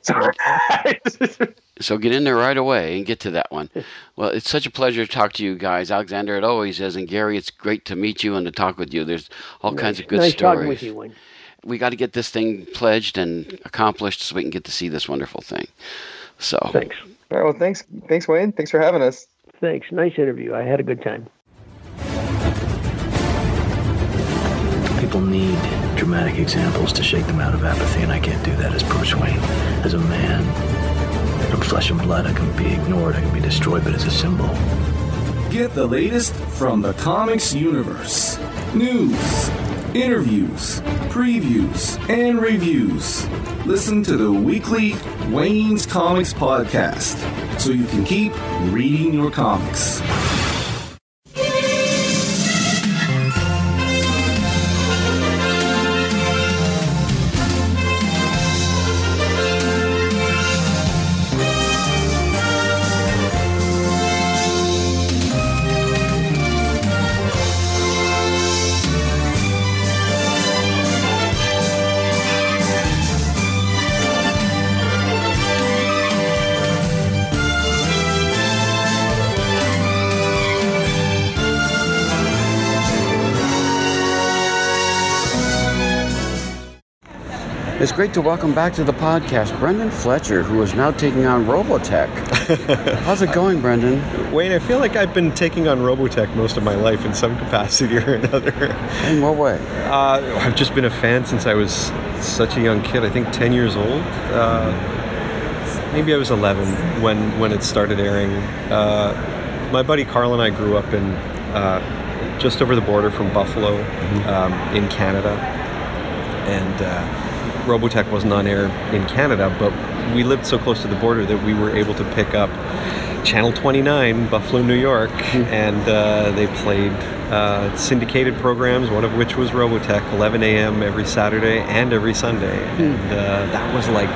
So get in there right away and get to that one. Well, it's such a pleasure to talk to you guys. Alexander, it always is. And Gary, it's great to meet you and to talk with you. There's all kinds of good nice stories. talking with you, Wayne. We got to get this thing pledged and accomplished so we can get to see this wonderful thing. So, Thanks. All right, well, thanks, thanks, Wayne. Thanks for having us. Thanks. Nice interview. I had a good time. People need dramatic examples to shake them out of apathy, and I can't do that as Bruce Wayne. As a man, from flesh and blood, I can be ignored, I can be destroyed, but as a symbol. Get the latest from the comics universe. News, interviews, previews, and reviews. Listen to the weekly Wayne's Comics podcast so you can keep reading your comics. It's great to welcome back to the podcast Brendan Fletcher, who is now taking on Robotech. How's it going, Brendan? Wayne, I feel like I've been taking on Robotech most of my life in some capacity or another. In what way? Uh, I've just been a fan since I was such a young kid, I think ten years old. Uh, maybe I was eleven when, when it started airing. Uh, my buddy Carl and I grew up in uh, just over the border from Buffalo, um, in Canada. And uh, Robotech wasn't on air in Canada, but we lived so close to the border that we were able to pick up Channel twenty-nine, Buffalo, New York, and uh, they played uh, syndicated programs, one of which was Robotech, eleven a.m. every Saturday and every Sunday. And uh, that was like,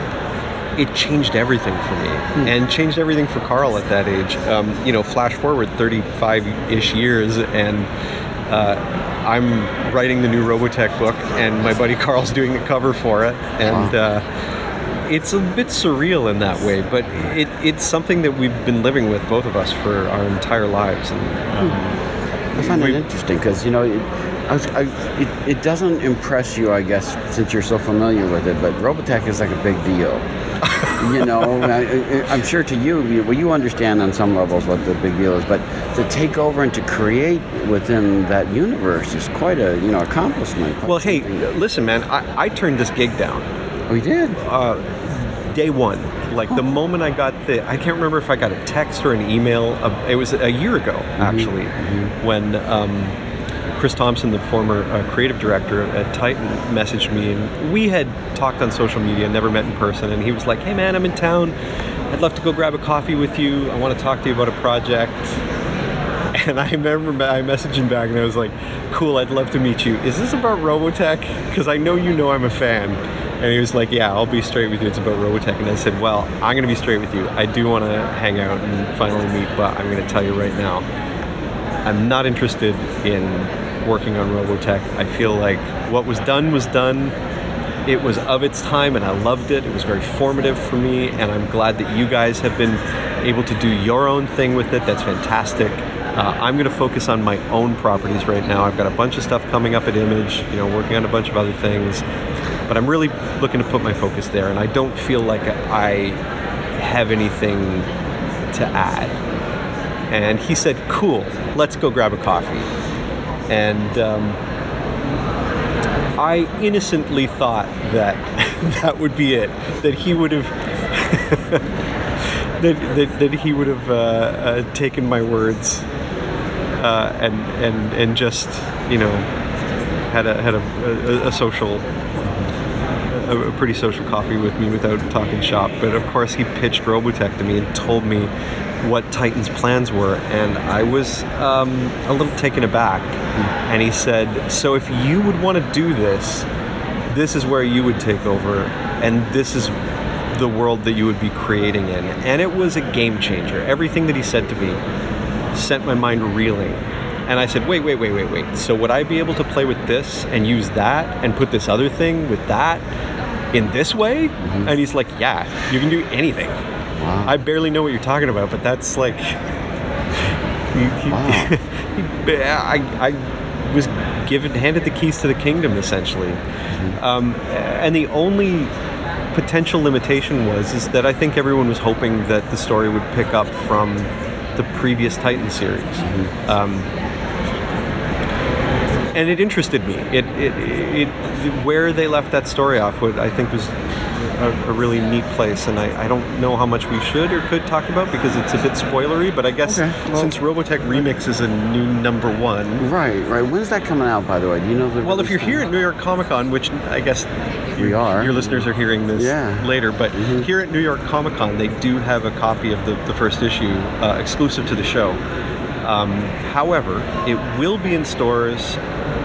it changed everything for me, and changed everything for Carl at that age. Um, you know, flash forward thirty-five-ish years, and uh, I'm writing the new Robotech book, and my buddy Carl's doing the cover for it, and uh, it's a bit surreal in that way, but it, it's something that we've been living with, both of us, for our entire lives. And um, I find we- it interesting because, you know, it, I was, I, it, it doesn't impress you, I guess, since you're so familiar with it, but Robotech is like a big deal. You know, I, I- I'm sure to you, you, well, you understand on some levels what the big deal is, but to take over and to create within that universe is quite a, you know, accomplishment. quite well, hey, something to- listen, man, I, I turned this gig down. we did. Uh, day one, like the moment I got the, I can't remember if I got a text or an email. Uh, it was a year ago, actually, when um, Chris Thompson, the former uh, creative director at Titan, messaged me, and we had talked on social media, never met in person, and he was like, hey man, I'm in town, I'd love to go grab a coffee with you, I want to talk to you about a project. And I remember I messaged him back and I was like, cool, I'd love to meet you. Is this about Robotech? Because I know you know I'm a fan. And he was like, yeah, I'll be straight with you, it's about Robotech. And I said, well, I'm going to be straight with you. I do want to hang out and finally meet, but I'm going to tell you right now, I'm not interested in working on Robotech. I feel like what was done was done. It was of its time and I loved it. It was very formative for me, and I'm glad that you guys have been able to do your own thing with it. That's fantastic. Uh, I'm going to focus on my own properties right now. I've got a bunch of stuff coming up at Image, you know, working on a bunch of other things, but I'm really looking to put my focus there, and I don't feel like I have anything to add. And he said, cool, let's go grab a coffee. And um, I innocently thought that that would be it, that he would have that, that, that he would have uh, uh, taken my words uh, and and and just, you know, had a had a, a, a social a, a pretty social coffee with me without talking shop. But of course he pitched Robotech to me and told me what Titan's plans were, and I was um, a little taken aback. And he said, so if you would want to do this, this is where you would take over, and this is the world that you would be creating in. And it was a game changer. Everything that he said to me sent my mind reeling. And I said, wait, wait, wait, wait, wait. So would I be able to play with this and use that and put this other thing with that in this way? Mm-hmm. And he's like, yeah, you can do anything. Wow. I barely know what you're talking about, but that's like... He, he, wow. he, I, I was given, handed the keys to the kingdom, essentially. Mm-hmm. Um, and the only potential limitation was is that I think everyone was hoping that the story would pick up from the previous Titan series. Mm-hmm. Um, and it interested me. It, it, it, it, where they left that story off, what I think was a, a really neat place, and I, I don't know how much we should or could talk about because it's a bit spoilery, but I guess okay, well, since Robotech Remix is a new number one. Right, right. When's that coming out, by the way? Do you know the Well, if you're here at New York Comic Con, which I guess we you, are. Your listeners are hearing this yeah. later, but mm-hmm. here at New York Comic Con, they do have a copy of the, the first issue uh, exclusive to the show. Um, however, it will be in stores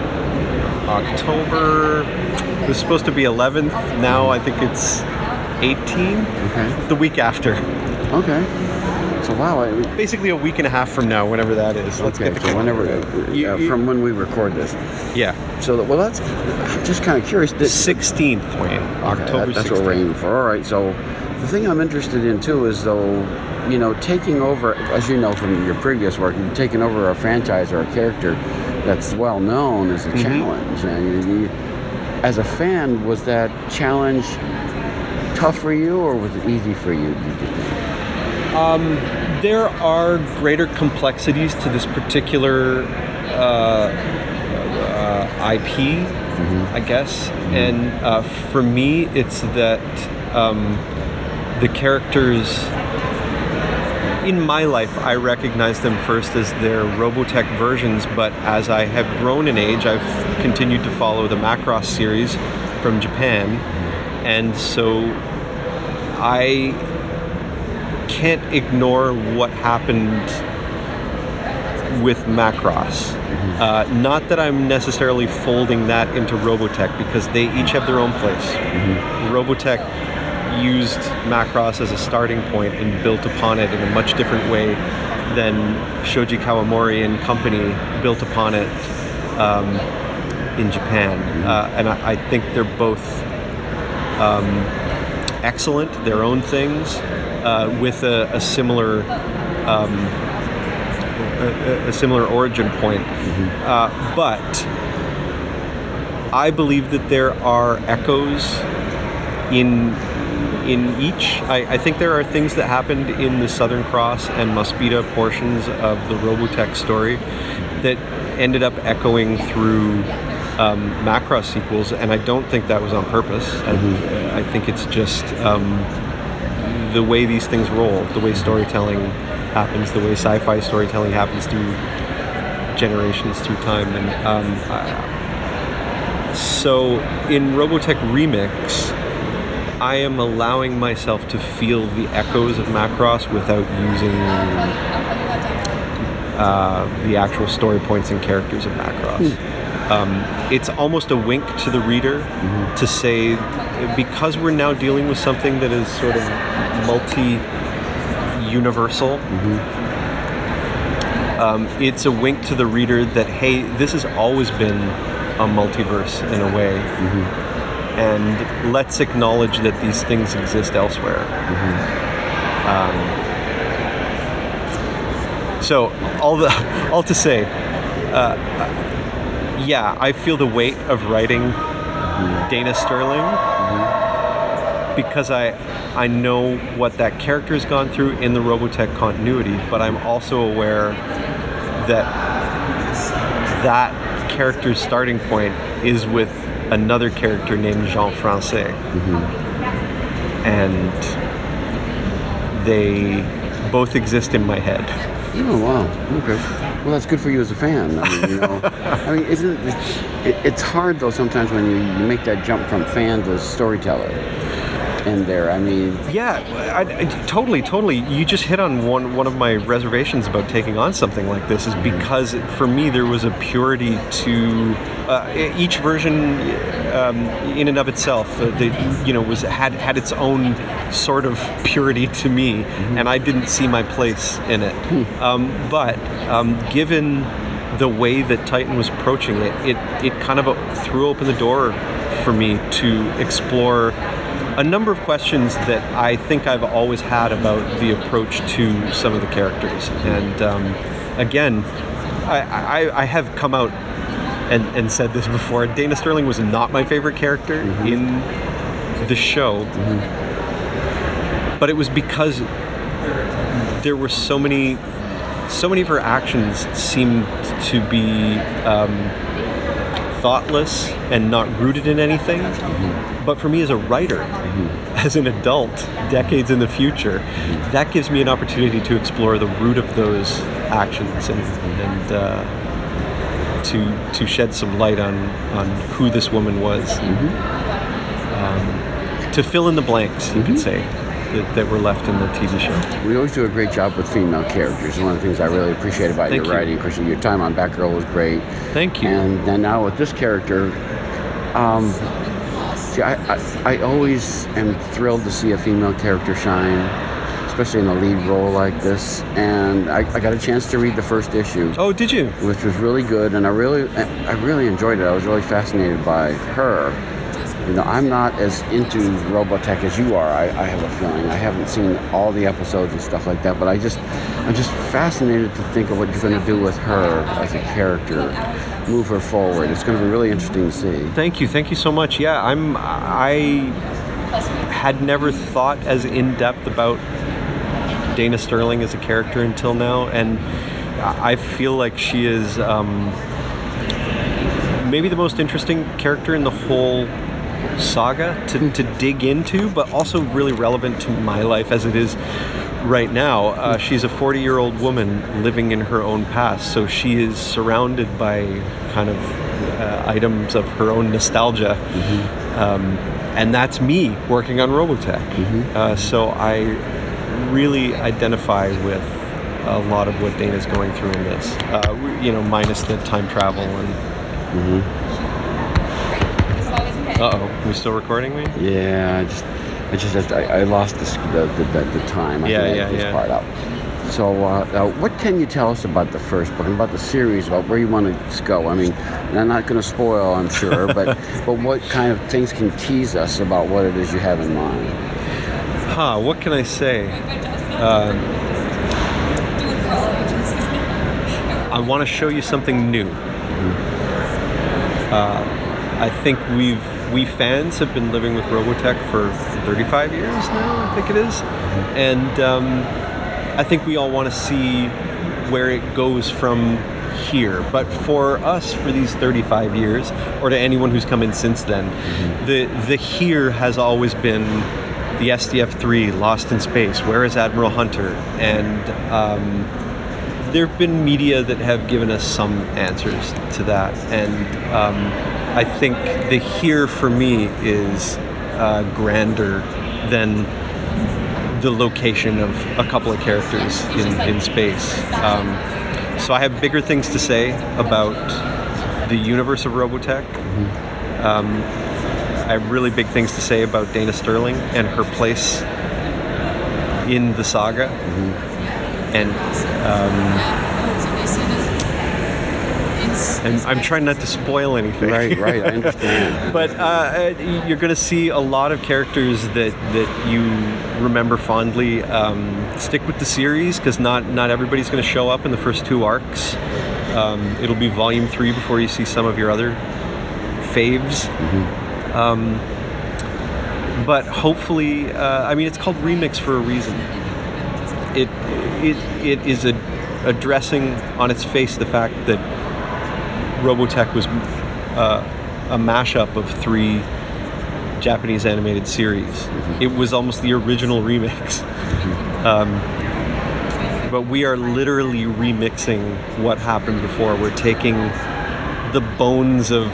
October, it was supposed to be eleventh, now I think it's eighteenth, okay. The week after. Okay. So wow. I, Basically a week and a half from now, whenever that is. Let's okay, get the so whenever, uh, you, you, from when we record this. Yeah. So, well that's, I'm just kind of curious. The sixteenth, Wayne. Okay, October that, that's sixteenth. what we're aiming for. All right, so the thing I'm interested in too is though, you know, taking over, as you know from your previous work, you've taken over a franchise or a character that's well known as a mm-hmm. challenge. And you, you, as a fan, was that challenge tough for you, or was it easy for you? Um, there are greater complexities to this particular uh, uh, I P, mm-hmm. I guess. Mm-hmm. And uh, for me, it's that um, the characters... In my life, I recognize them first as their Robotech versions, but as I have grown in age, I've continued to follow the Macross series from Japan, and so I can't ignore what happened with Macross. Mm-hmm. Uh, not that I'm necessarily folding that into Robotech, because they each have their own place. Mm-hmm. Robotech used Macross as a starting point and built upon it in a much different way than Shoji Kawamori and company built upon it um, in Japan. Mm-hmm. Uh, and I, I think they're both um, excellent, their own things, uh, with a, a similar um, a, a similar origin point. Mm-hmm. Uh, but I believe that there are echoes in in each. I, I think there are things that happened in the Southern Cross and Mospeada portions of the Robotech story that ended up echoing through um, Macross sequels, and I don't think that was on purpose. Mm-hmm. I, I think it's just um, the way these things roll, the way storytelling happens, the way sci-fi storytelling happens through generations through time. And um, I, so in Robotech Remix, I am allowing myself to feel the echoes of Macross without using uh, the actual story points and characters of Macross. Mm. Um, it's almost a wink to the reader mm-hmm. to say, because we're now dealing with something that is sort of multi-universal, mm-hmm. um, it's a wink to the reader that, hey, this has always been a multiverse in a way. Mm-hmm. And let's acknowledge that these things exist elsewhere. Mm-hmm. Um, so, all the, all to say, uh, yeah, I feel the weight of writing mm-hmm. Dana Sterling mm-hmm. because I, I know what that character has gone through in the Robotech continuity, but I'm also aware that that character's starting point is with another character named Jean Francais. Mm-hmm. And they both exist in my head. Oh, wow. Okay. Well, that's good for you as a fan. I mean, you know, I mean, isn't it, it, it's hard, though, sometimes when you, you make that jump from fan to storyteller. In there, I mean, yeah, I, I, totally, totally. You just hit on one one of my reservations about taking on something like this, is because for me there was a purity to uh, each version um, in and of itself. Uh, that, you know, was had had its own sort of purity to me, mm-hmm. and I didn't see my place in it. Mm. Um, but um, given the way that Titan was approaching it, it it kind of threw open the door for me to explore a number of questions that I think I've always had about the approach to some of the characters. And um, again, I, I, I have come out and, and said this before. Dana Sterling was not my favorite character mm-hmm. in the show, mm-hmm. but it was because there were so many, so many of her actions seemed to be um, thoughtless and not rooted in anything. Mm-hmm. But for me as a writer, mm-hmm. as an adult, decades in the future, mm-hmm. that gives me an opportunity to explore the root of those actions and, and uh, to to shed some light on, on who this woman was. Mm-hmm. Um, to fill in the blanks, you mm-hmm. could say, that, that were left in the T V show. We always do a great job with female characters. One of the things I really appreciate about Thank your you. writing, Christian, your time on Batgirl was great. Thank you. And then now with this character, um, see, I, I, I always am thrilled to see a female character shine, especially in a lead role like this. And I, I got a chance to read the first issue. Oh, did you? Which was really good, and I really, I really enjoyed it. I was really fascinated by her. You know, I'm not as into Robotech as you are. I, I have a feeling. I haven't seen all the episodes and stuff like that, but I just, I'm just fascinated to think of what you're going to do with her as a character. Move her forward. It's going to be really interesting to see. Thank you, thank you so much. Yeah, I'm. I had never thought as in depth about Dana Sterling as a character until now, and I feel like she is um, maybe the most interesting character in the whole saga to, to dig into, but also really relevant to my life as it is right now. Uh, she's a forty-year-old woman living in her own past, so she is surrounded by kind of uh, items of her own nostalgia, mm-hmm. um, and that's me working on Robotech. Mm-hmm. Uh, so I really identify with a lot of what Dana's going through in this. Uh, you know, minus the time travel and. Mm-hmm. Uh-oh, we still recording me? Yeah, I just, I just, I, I lost the, the, the, the time. I yeah, think I yeah, this yeah. part out. So, uh, uh, what can you tell us about the first book and about the series, about where you want to go? I mean, and I'm not going to spoil, I'm sure, but but what kind of things can tease us about what it is you have in mind? Huh, what can I say? Uh, I want to show you something new. Mm-hmm. Uh, I think we've we fans have been living with Robotech for thirty-five years now, I think it is. And um, I think we all want to see where it goes from here. But for us, for these thirty-five years, or to anyone who's come in since then, mm-hmm. the, the here has always been the S D F three, Lost in Space, Where is Admiral Hunter? And um, there have been media that have given us some answers to that, and um, I think the here for me is uh, grander than the location of a couple of characters in, in space. Um, so I have bigger things to say about the universe of Robotech. Mm-hmm. Um, I have really big things to say about Dana Sterling and her place in the saga. Mm-hmm. And um, and I'm trying not to spoil anything. Right, right, I understand. But uh, you're going to see a lot of characters that, that you remember fondly. Um, stick with the series, because not, not everybody's going to show up in the first two arcs. Um, it'll be volume three before you see some of your other faves. Mm-hmm. Um, but hopefully, uh, I mean, it's called Remix for a reason. It it it is a, addressing on its face the fact that Robotech was uh, a mashup of three Japanese animated series. Mm-hmm. It was almost the original remix. Mm-hmm. Um, but we are literally remixing what happened before. We're taking the bones of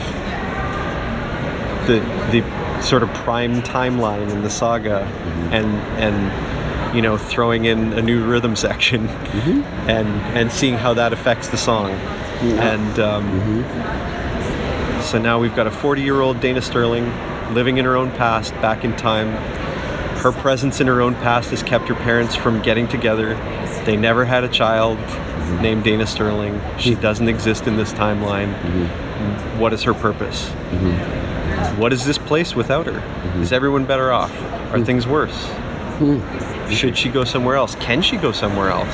the the sort of prime timeline in the saga, mm-hmm. and and you know, throwing in a new rhythm section, mm-hmm. and and seeing how that affects the song. Mm-hmm. And um, mm-hmm. so now we've got a forty-year-old Dana Sterling living in her own past, back in time. Her presence in her own past has kept her parents from getting together. They never had a child mm-hmm. named Dana Sterling. She mm-hmm. doesn't exist in this timeline. Mm-hmm. What is her purpose? Mm-hmm. What is this place without her? Mm-hmm. Is everyone better off? Are mm-hmm. things worse? Mm-hmm. Should she go somewhere else? Can she go somewhere else?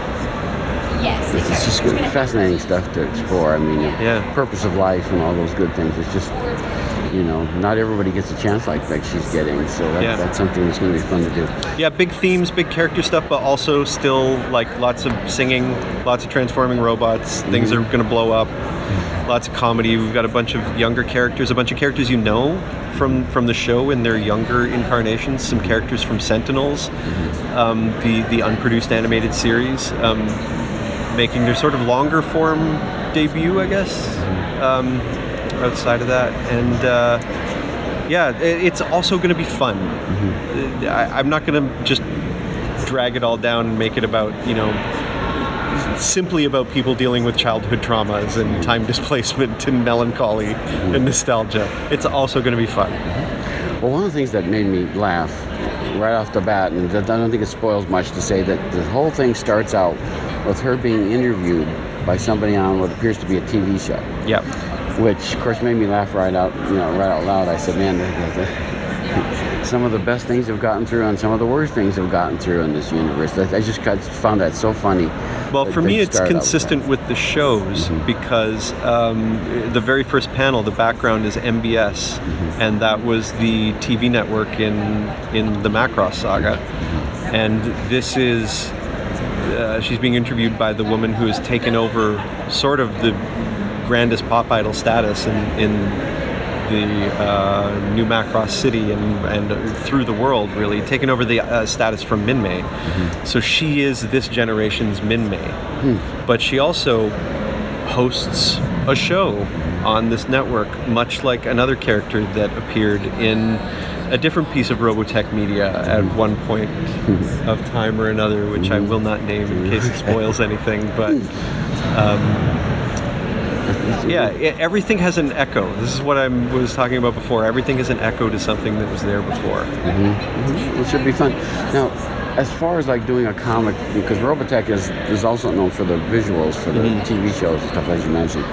Yes. It's, it's just good, fascinating stuff to explore. I mean, yeah. Purpose of life and all those good things. It's just, you know, not everybody gets a chance like, like she's getting. So that, yeah. that's something that's going to be fun to do. Yeah, big themes, big character stuff, but also still like lots of singing, lots of transforming robots. Mm-hmm. Things are going to blow up. Lots of comedy. We've got a bunch of younger characters, a bunch of characters you know from, from the show in their younger incarnations. Some characters from Sentinels, mm-hmm. um, the the unproduced animated series, um, making their sort of longer form debut, I guess. Mm-hmm. Um, outside of that, and uh, yeah, it, it's also going to be fun. Mm-hmm. I, I'm not going to just drag it all down and make it about, you know, simply about people dealing with childhood traumas and time displacement and melancholy mm-hmm. and nostalgia. It's also going to be fun. Mm-hmm. Well, one of the things that made me laugh right off the bat, and I don't think it spoils much to say that the whole thing starts out with her being interviewed by somebody on what appears to be a T V show. Yeah. Which, of course, made me laugh right out, you know, right out loud. I said, man, the, the, some of the best things have gotten through and some of the worst things have gotten through in this universe. I just got, found that so funny. Well, for me, it's consistent with, with the shows mm-hmm. because um, the very first panel, the background is M B S, mm-hmm. and that was the T V network in, in the Macross saga. Mm-hmm. And this is, uh, she's being interviewed by the woman who has taken over sort of the grandest pop idol status in, in the uh, new Macross City and, and through the world, really, taking over the uh, status from Minmay. Mm-hmm. So she is this generation's Minmay. Mm. But she also hosts a show on this network, much like another character that appeared in a different piece of Robotech media at one point mm-hmm. of time or another, which mm-hmm. I will not name in case it spoils anything, but um, yeah, it, everything has an echo. This is what I was talking about before. Everything is an echo to something that was there before. Mm-hmm. Mm-hmm. It should be fun. Now, as far as like doing a comic, because Robotech is, is also known for the visuals, for the mm-hmm. T V shows and stuff, as you mentioned.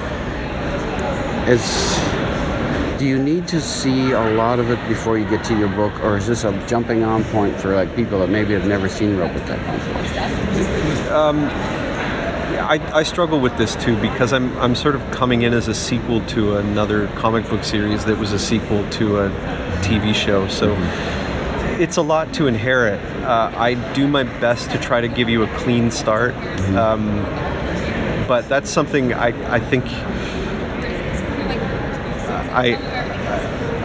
It's, do you need to see a lot of it before you get to your book, or is this a jumping on point for like people that maybe have never seen Robotech before? Um, I, I struggle with this too because I'm I'm sort of coming in as a sequel to another comic book series that was a sequel to a T V show, so mm-hmm. it's a lot to inherit. Uh, I do my best to try to give you a clean start, mm-hmm. um, but that's something I I think I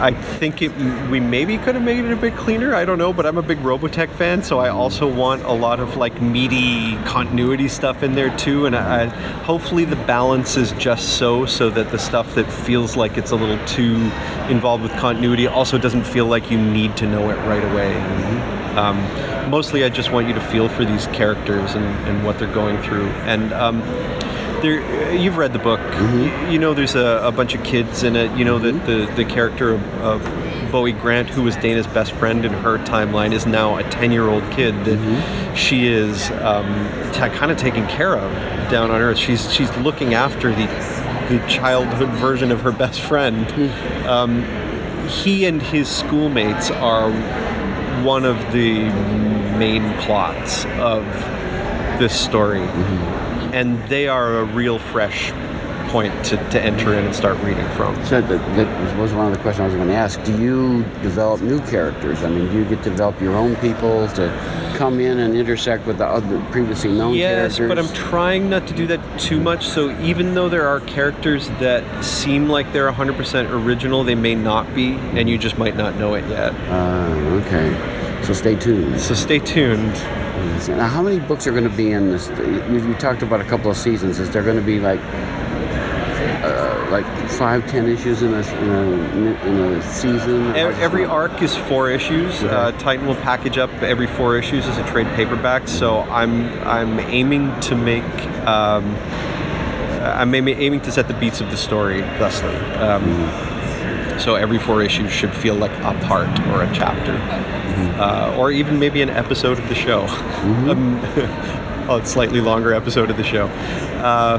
I think it, we maybe could have made it a bit cleaner. I don't know, but I'm a big Robotech fan, so I also want a lot of like meaty continuity stuff in there too. And I, I, hopefully the balance is just so, so that the stuff that feels like it's a little too involved with continuity also doesn't feel like you need to know it right away. Mm-hmm. Um, mostly, I just want you to feel for these characters and, and what they're going through. And um, there, you've read the book. Mm-hmm. You, you know, there's a, a bunch of kids in it. You know mm-hmm. that the the character of, of Bowie Grant, who was Dana's best friend in her timeline, is now a ten-year-old kid that mm-hmm. she is um, t- kind of taking care of down on Earth. She's she's looking after the the childhood version of her best friend. Mm-hmm. Um, he and his schoolmates are one of the main plots of this story, mm-hmm. and they are a real fresh point to, to enter in and start reading from. So that, that was one of the questions I was going to ask. Do you develop new characters? I mean, do you get to develop your own people to come in and intersect with the other previously known yes, characters? Yes, but I'm trying not to do that too much. So even though there are characters that seem like they're one hundred percent original, they may not be, and you just might not know it yet. Uh, okay. So stay tuned. So stay tuned. Now, how many books are going to be in this? You, you talked about a couple of seasons. Is there going to be like uh, like five, ten issues in a in a, in a season? Every arc is four issues. Okay. Uh, Titan will package up every four issues as a trade paperback. So I'm I'm aiming to make um, I'm aiming to set the beats of the story thusly. Um, mm-hmm. So every four issues should feel like a part or a chapter. Mm-hmm. Uh, or even maybe an episode of the show. Mm-hmm. um, a slightly longer episode of the show. Uh,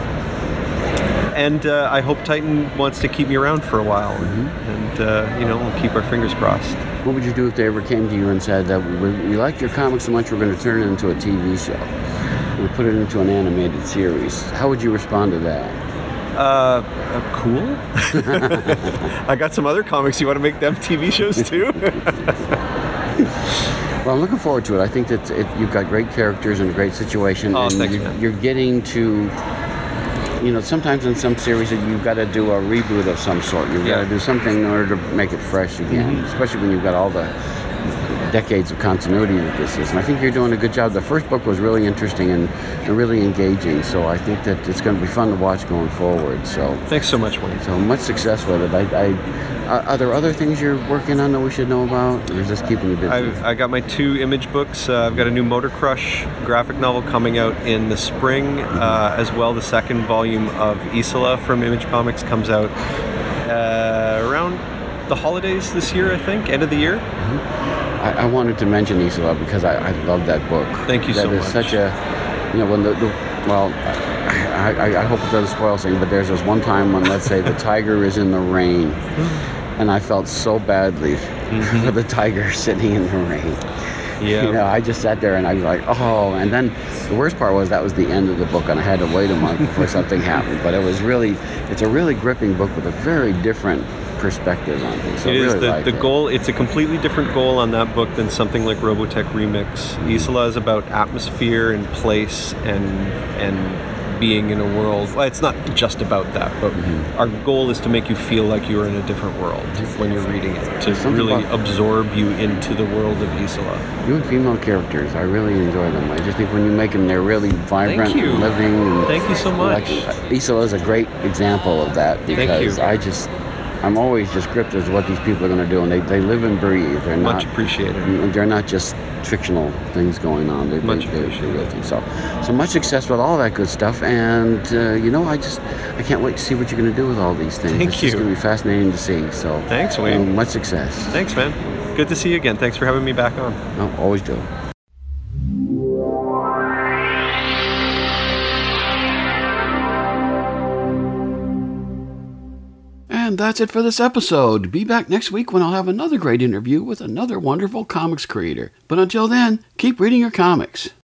and uh, I hope Titan wants to keep me around for a while. Mm-hmm. And, uh, you know, we'll keep our fingers crossed. What would you do if they ever came to you and said that we, we like your comics so much we're going to turn it into a T V show? We'll put it into an animated series. How would you respond to that? Uh, uh, cool. I got some other comics. You want to make them T V shows too? Well, I'm looking forward to it. I think that it, you've got great characters and a great situation. Oh, and thanks, you're, man. You're getting to, you know, sometimes in some series you've got to do a reboot of some sort. You've yeah. got to do something in order to make it fresh again, mm-hmm. especially when you've got all the decades of continuity that this is. And I think you're doing a good job. The first book was really interesting and, and really engaging, so I think that it's going to be fun to watch going forward. So thanks so much, Wayne. So much success with it. I, I, are there other things you're working on that we should know about, or is this keeping you busy? I've, I got my two image books. Uh, I've got a new Motor Crush graphic novel coming out in the spring, mm-hmm. uh, as well. The second volume of Isola from Image Comics comes out uh, around the holidays this year, I think, end of the year. Mm-hmm. I, I wanted to mention Isola because I, I love that book. Thank you that so much. That is such a, you know, when the, the well, I, I, I hope it doesn't spoil things, but there's this one time when, let's say, the tiger is in the rain, and I felt so badly mm-hmm. for the tiger sitting in the rain. Yeah. You know, I just sat there and I was like, oh, and then the worst part was that was the end of the book and I had to wait a month before something happened. But it was really, it's a really gripping book with a very different perspective on things. So it is really the, like the it. goal. It's a completely different goal on that book than something like Robotech Remix. Mm-hmm. Isola is about atmosphere and place and and being in a world. Well, it's not just about that, but mm-hmm. our goal is to make you feel like you're in a different world when you're reading it, to Something really about, absorb you into the world of Isola. You and female characters, I really enjoy them. I just think when you make them, they're really vibrant Thank you. and living. And Thank you so much. Like, Isola is a great example of that because Thank you. I just, I'm always just gripped as to what these people are going to do, and they, they live and breathe. They're Much not, appreciated. They're not just fictional things going on. They're, much they're, they're real things. So, so much success with all that good stuff, and uh, you know, I just, I can't wait to see what you're going to do with all these things. Thank it's you. It's going to be fascinating to see. So, thanks, Wayne. You know, much success. Thanks, man. Good to see you again. Thanks for having me back on. No, always do. And that's it for this episode. Be back next week when I'll have another great interview with another wonderful comics creator. But until then, keep reading your comics.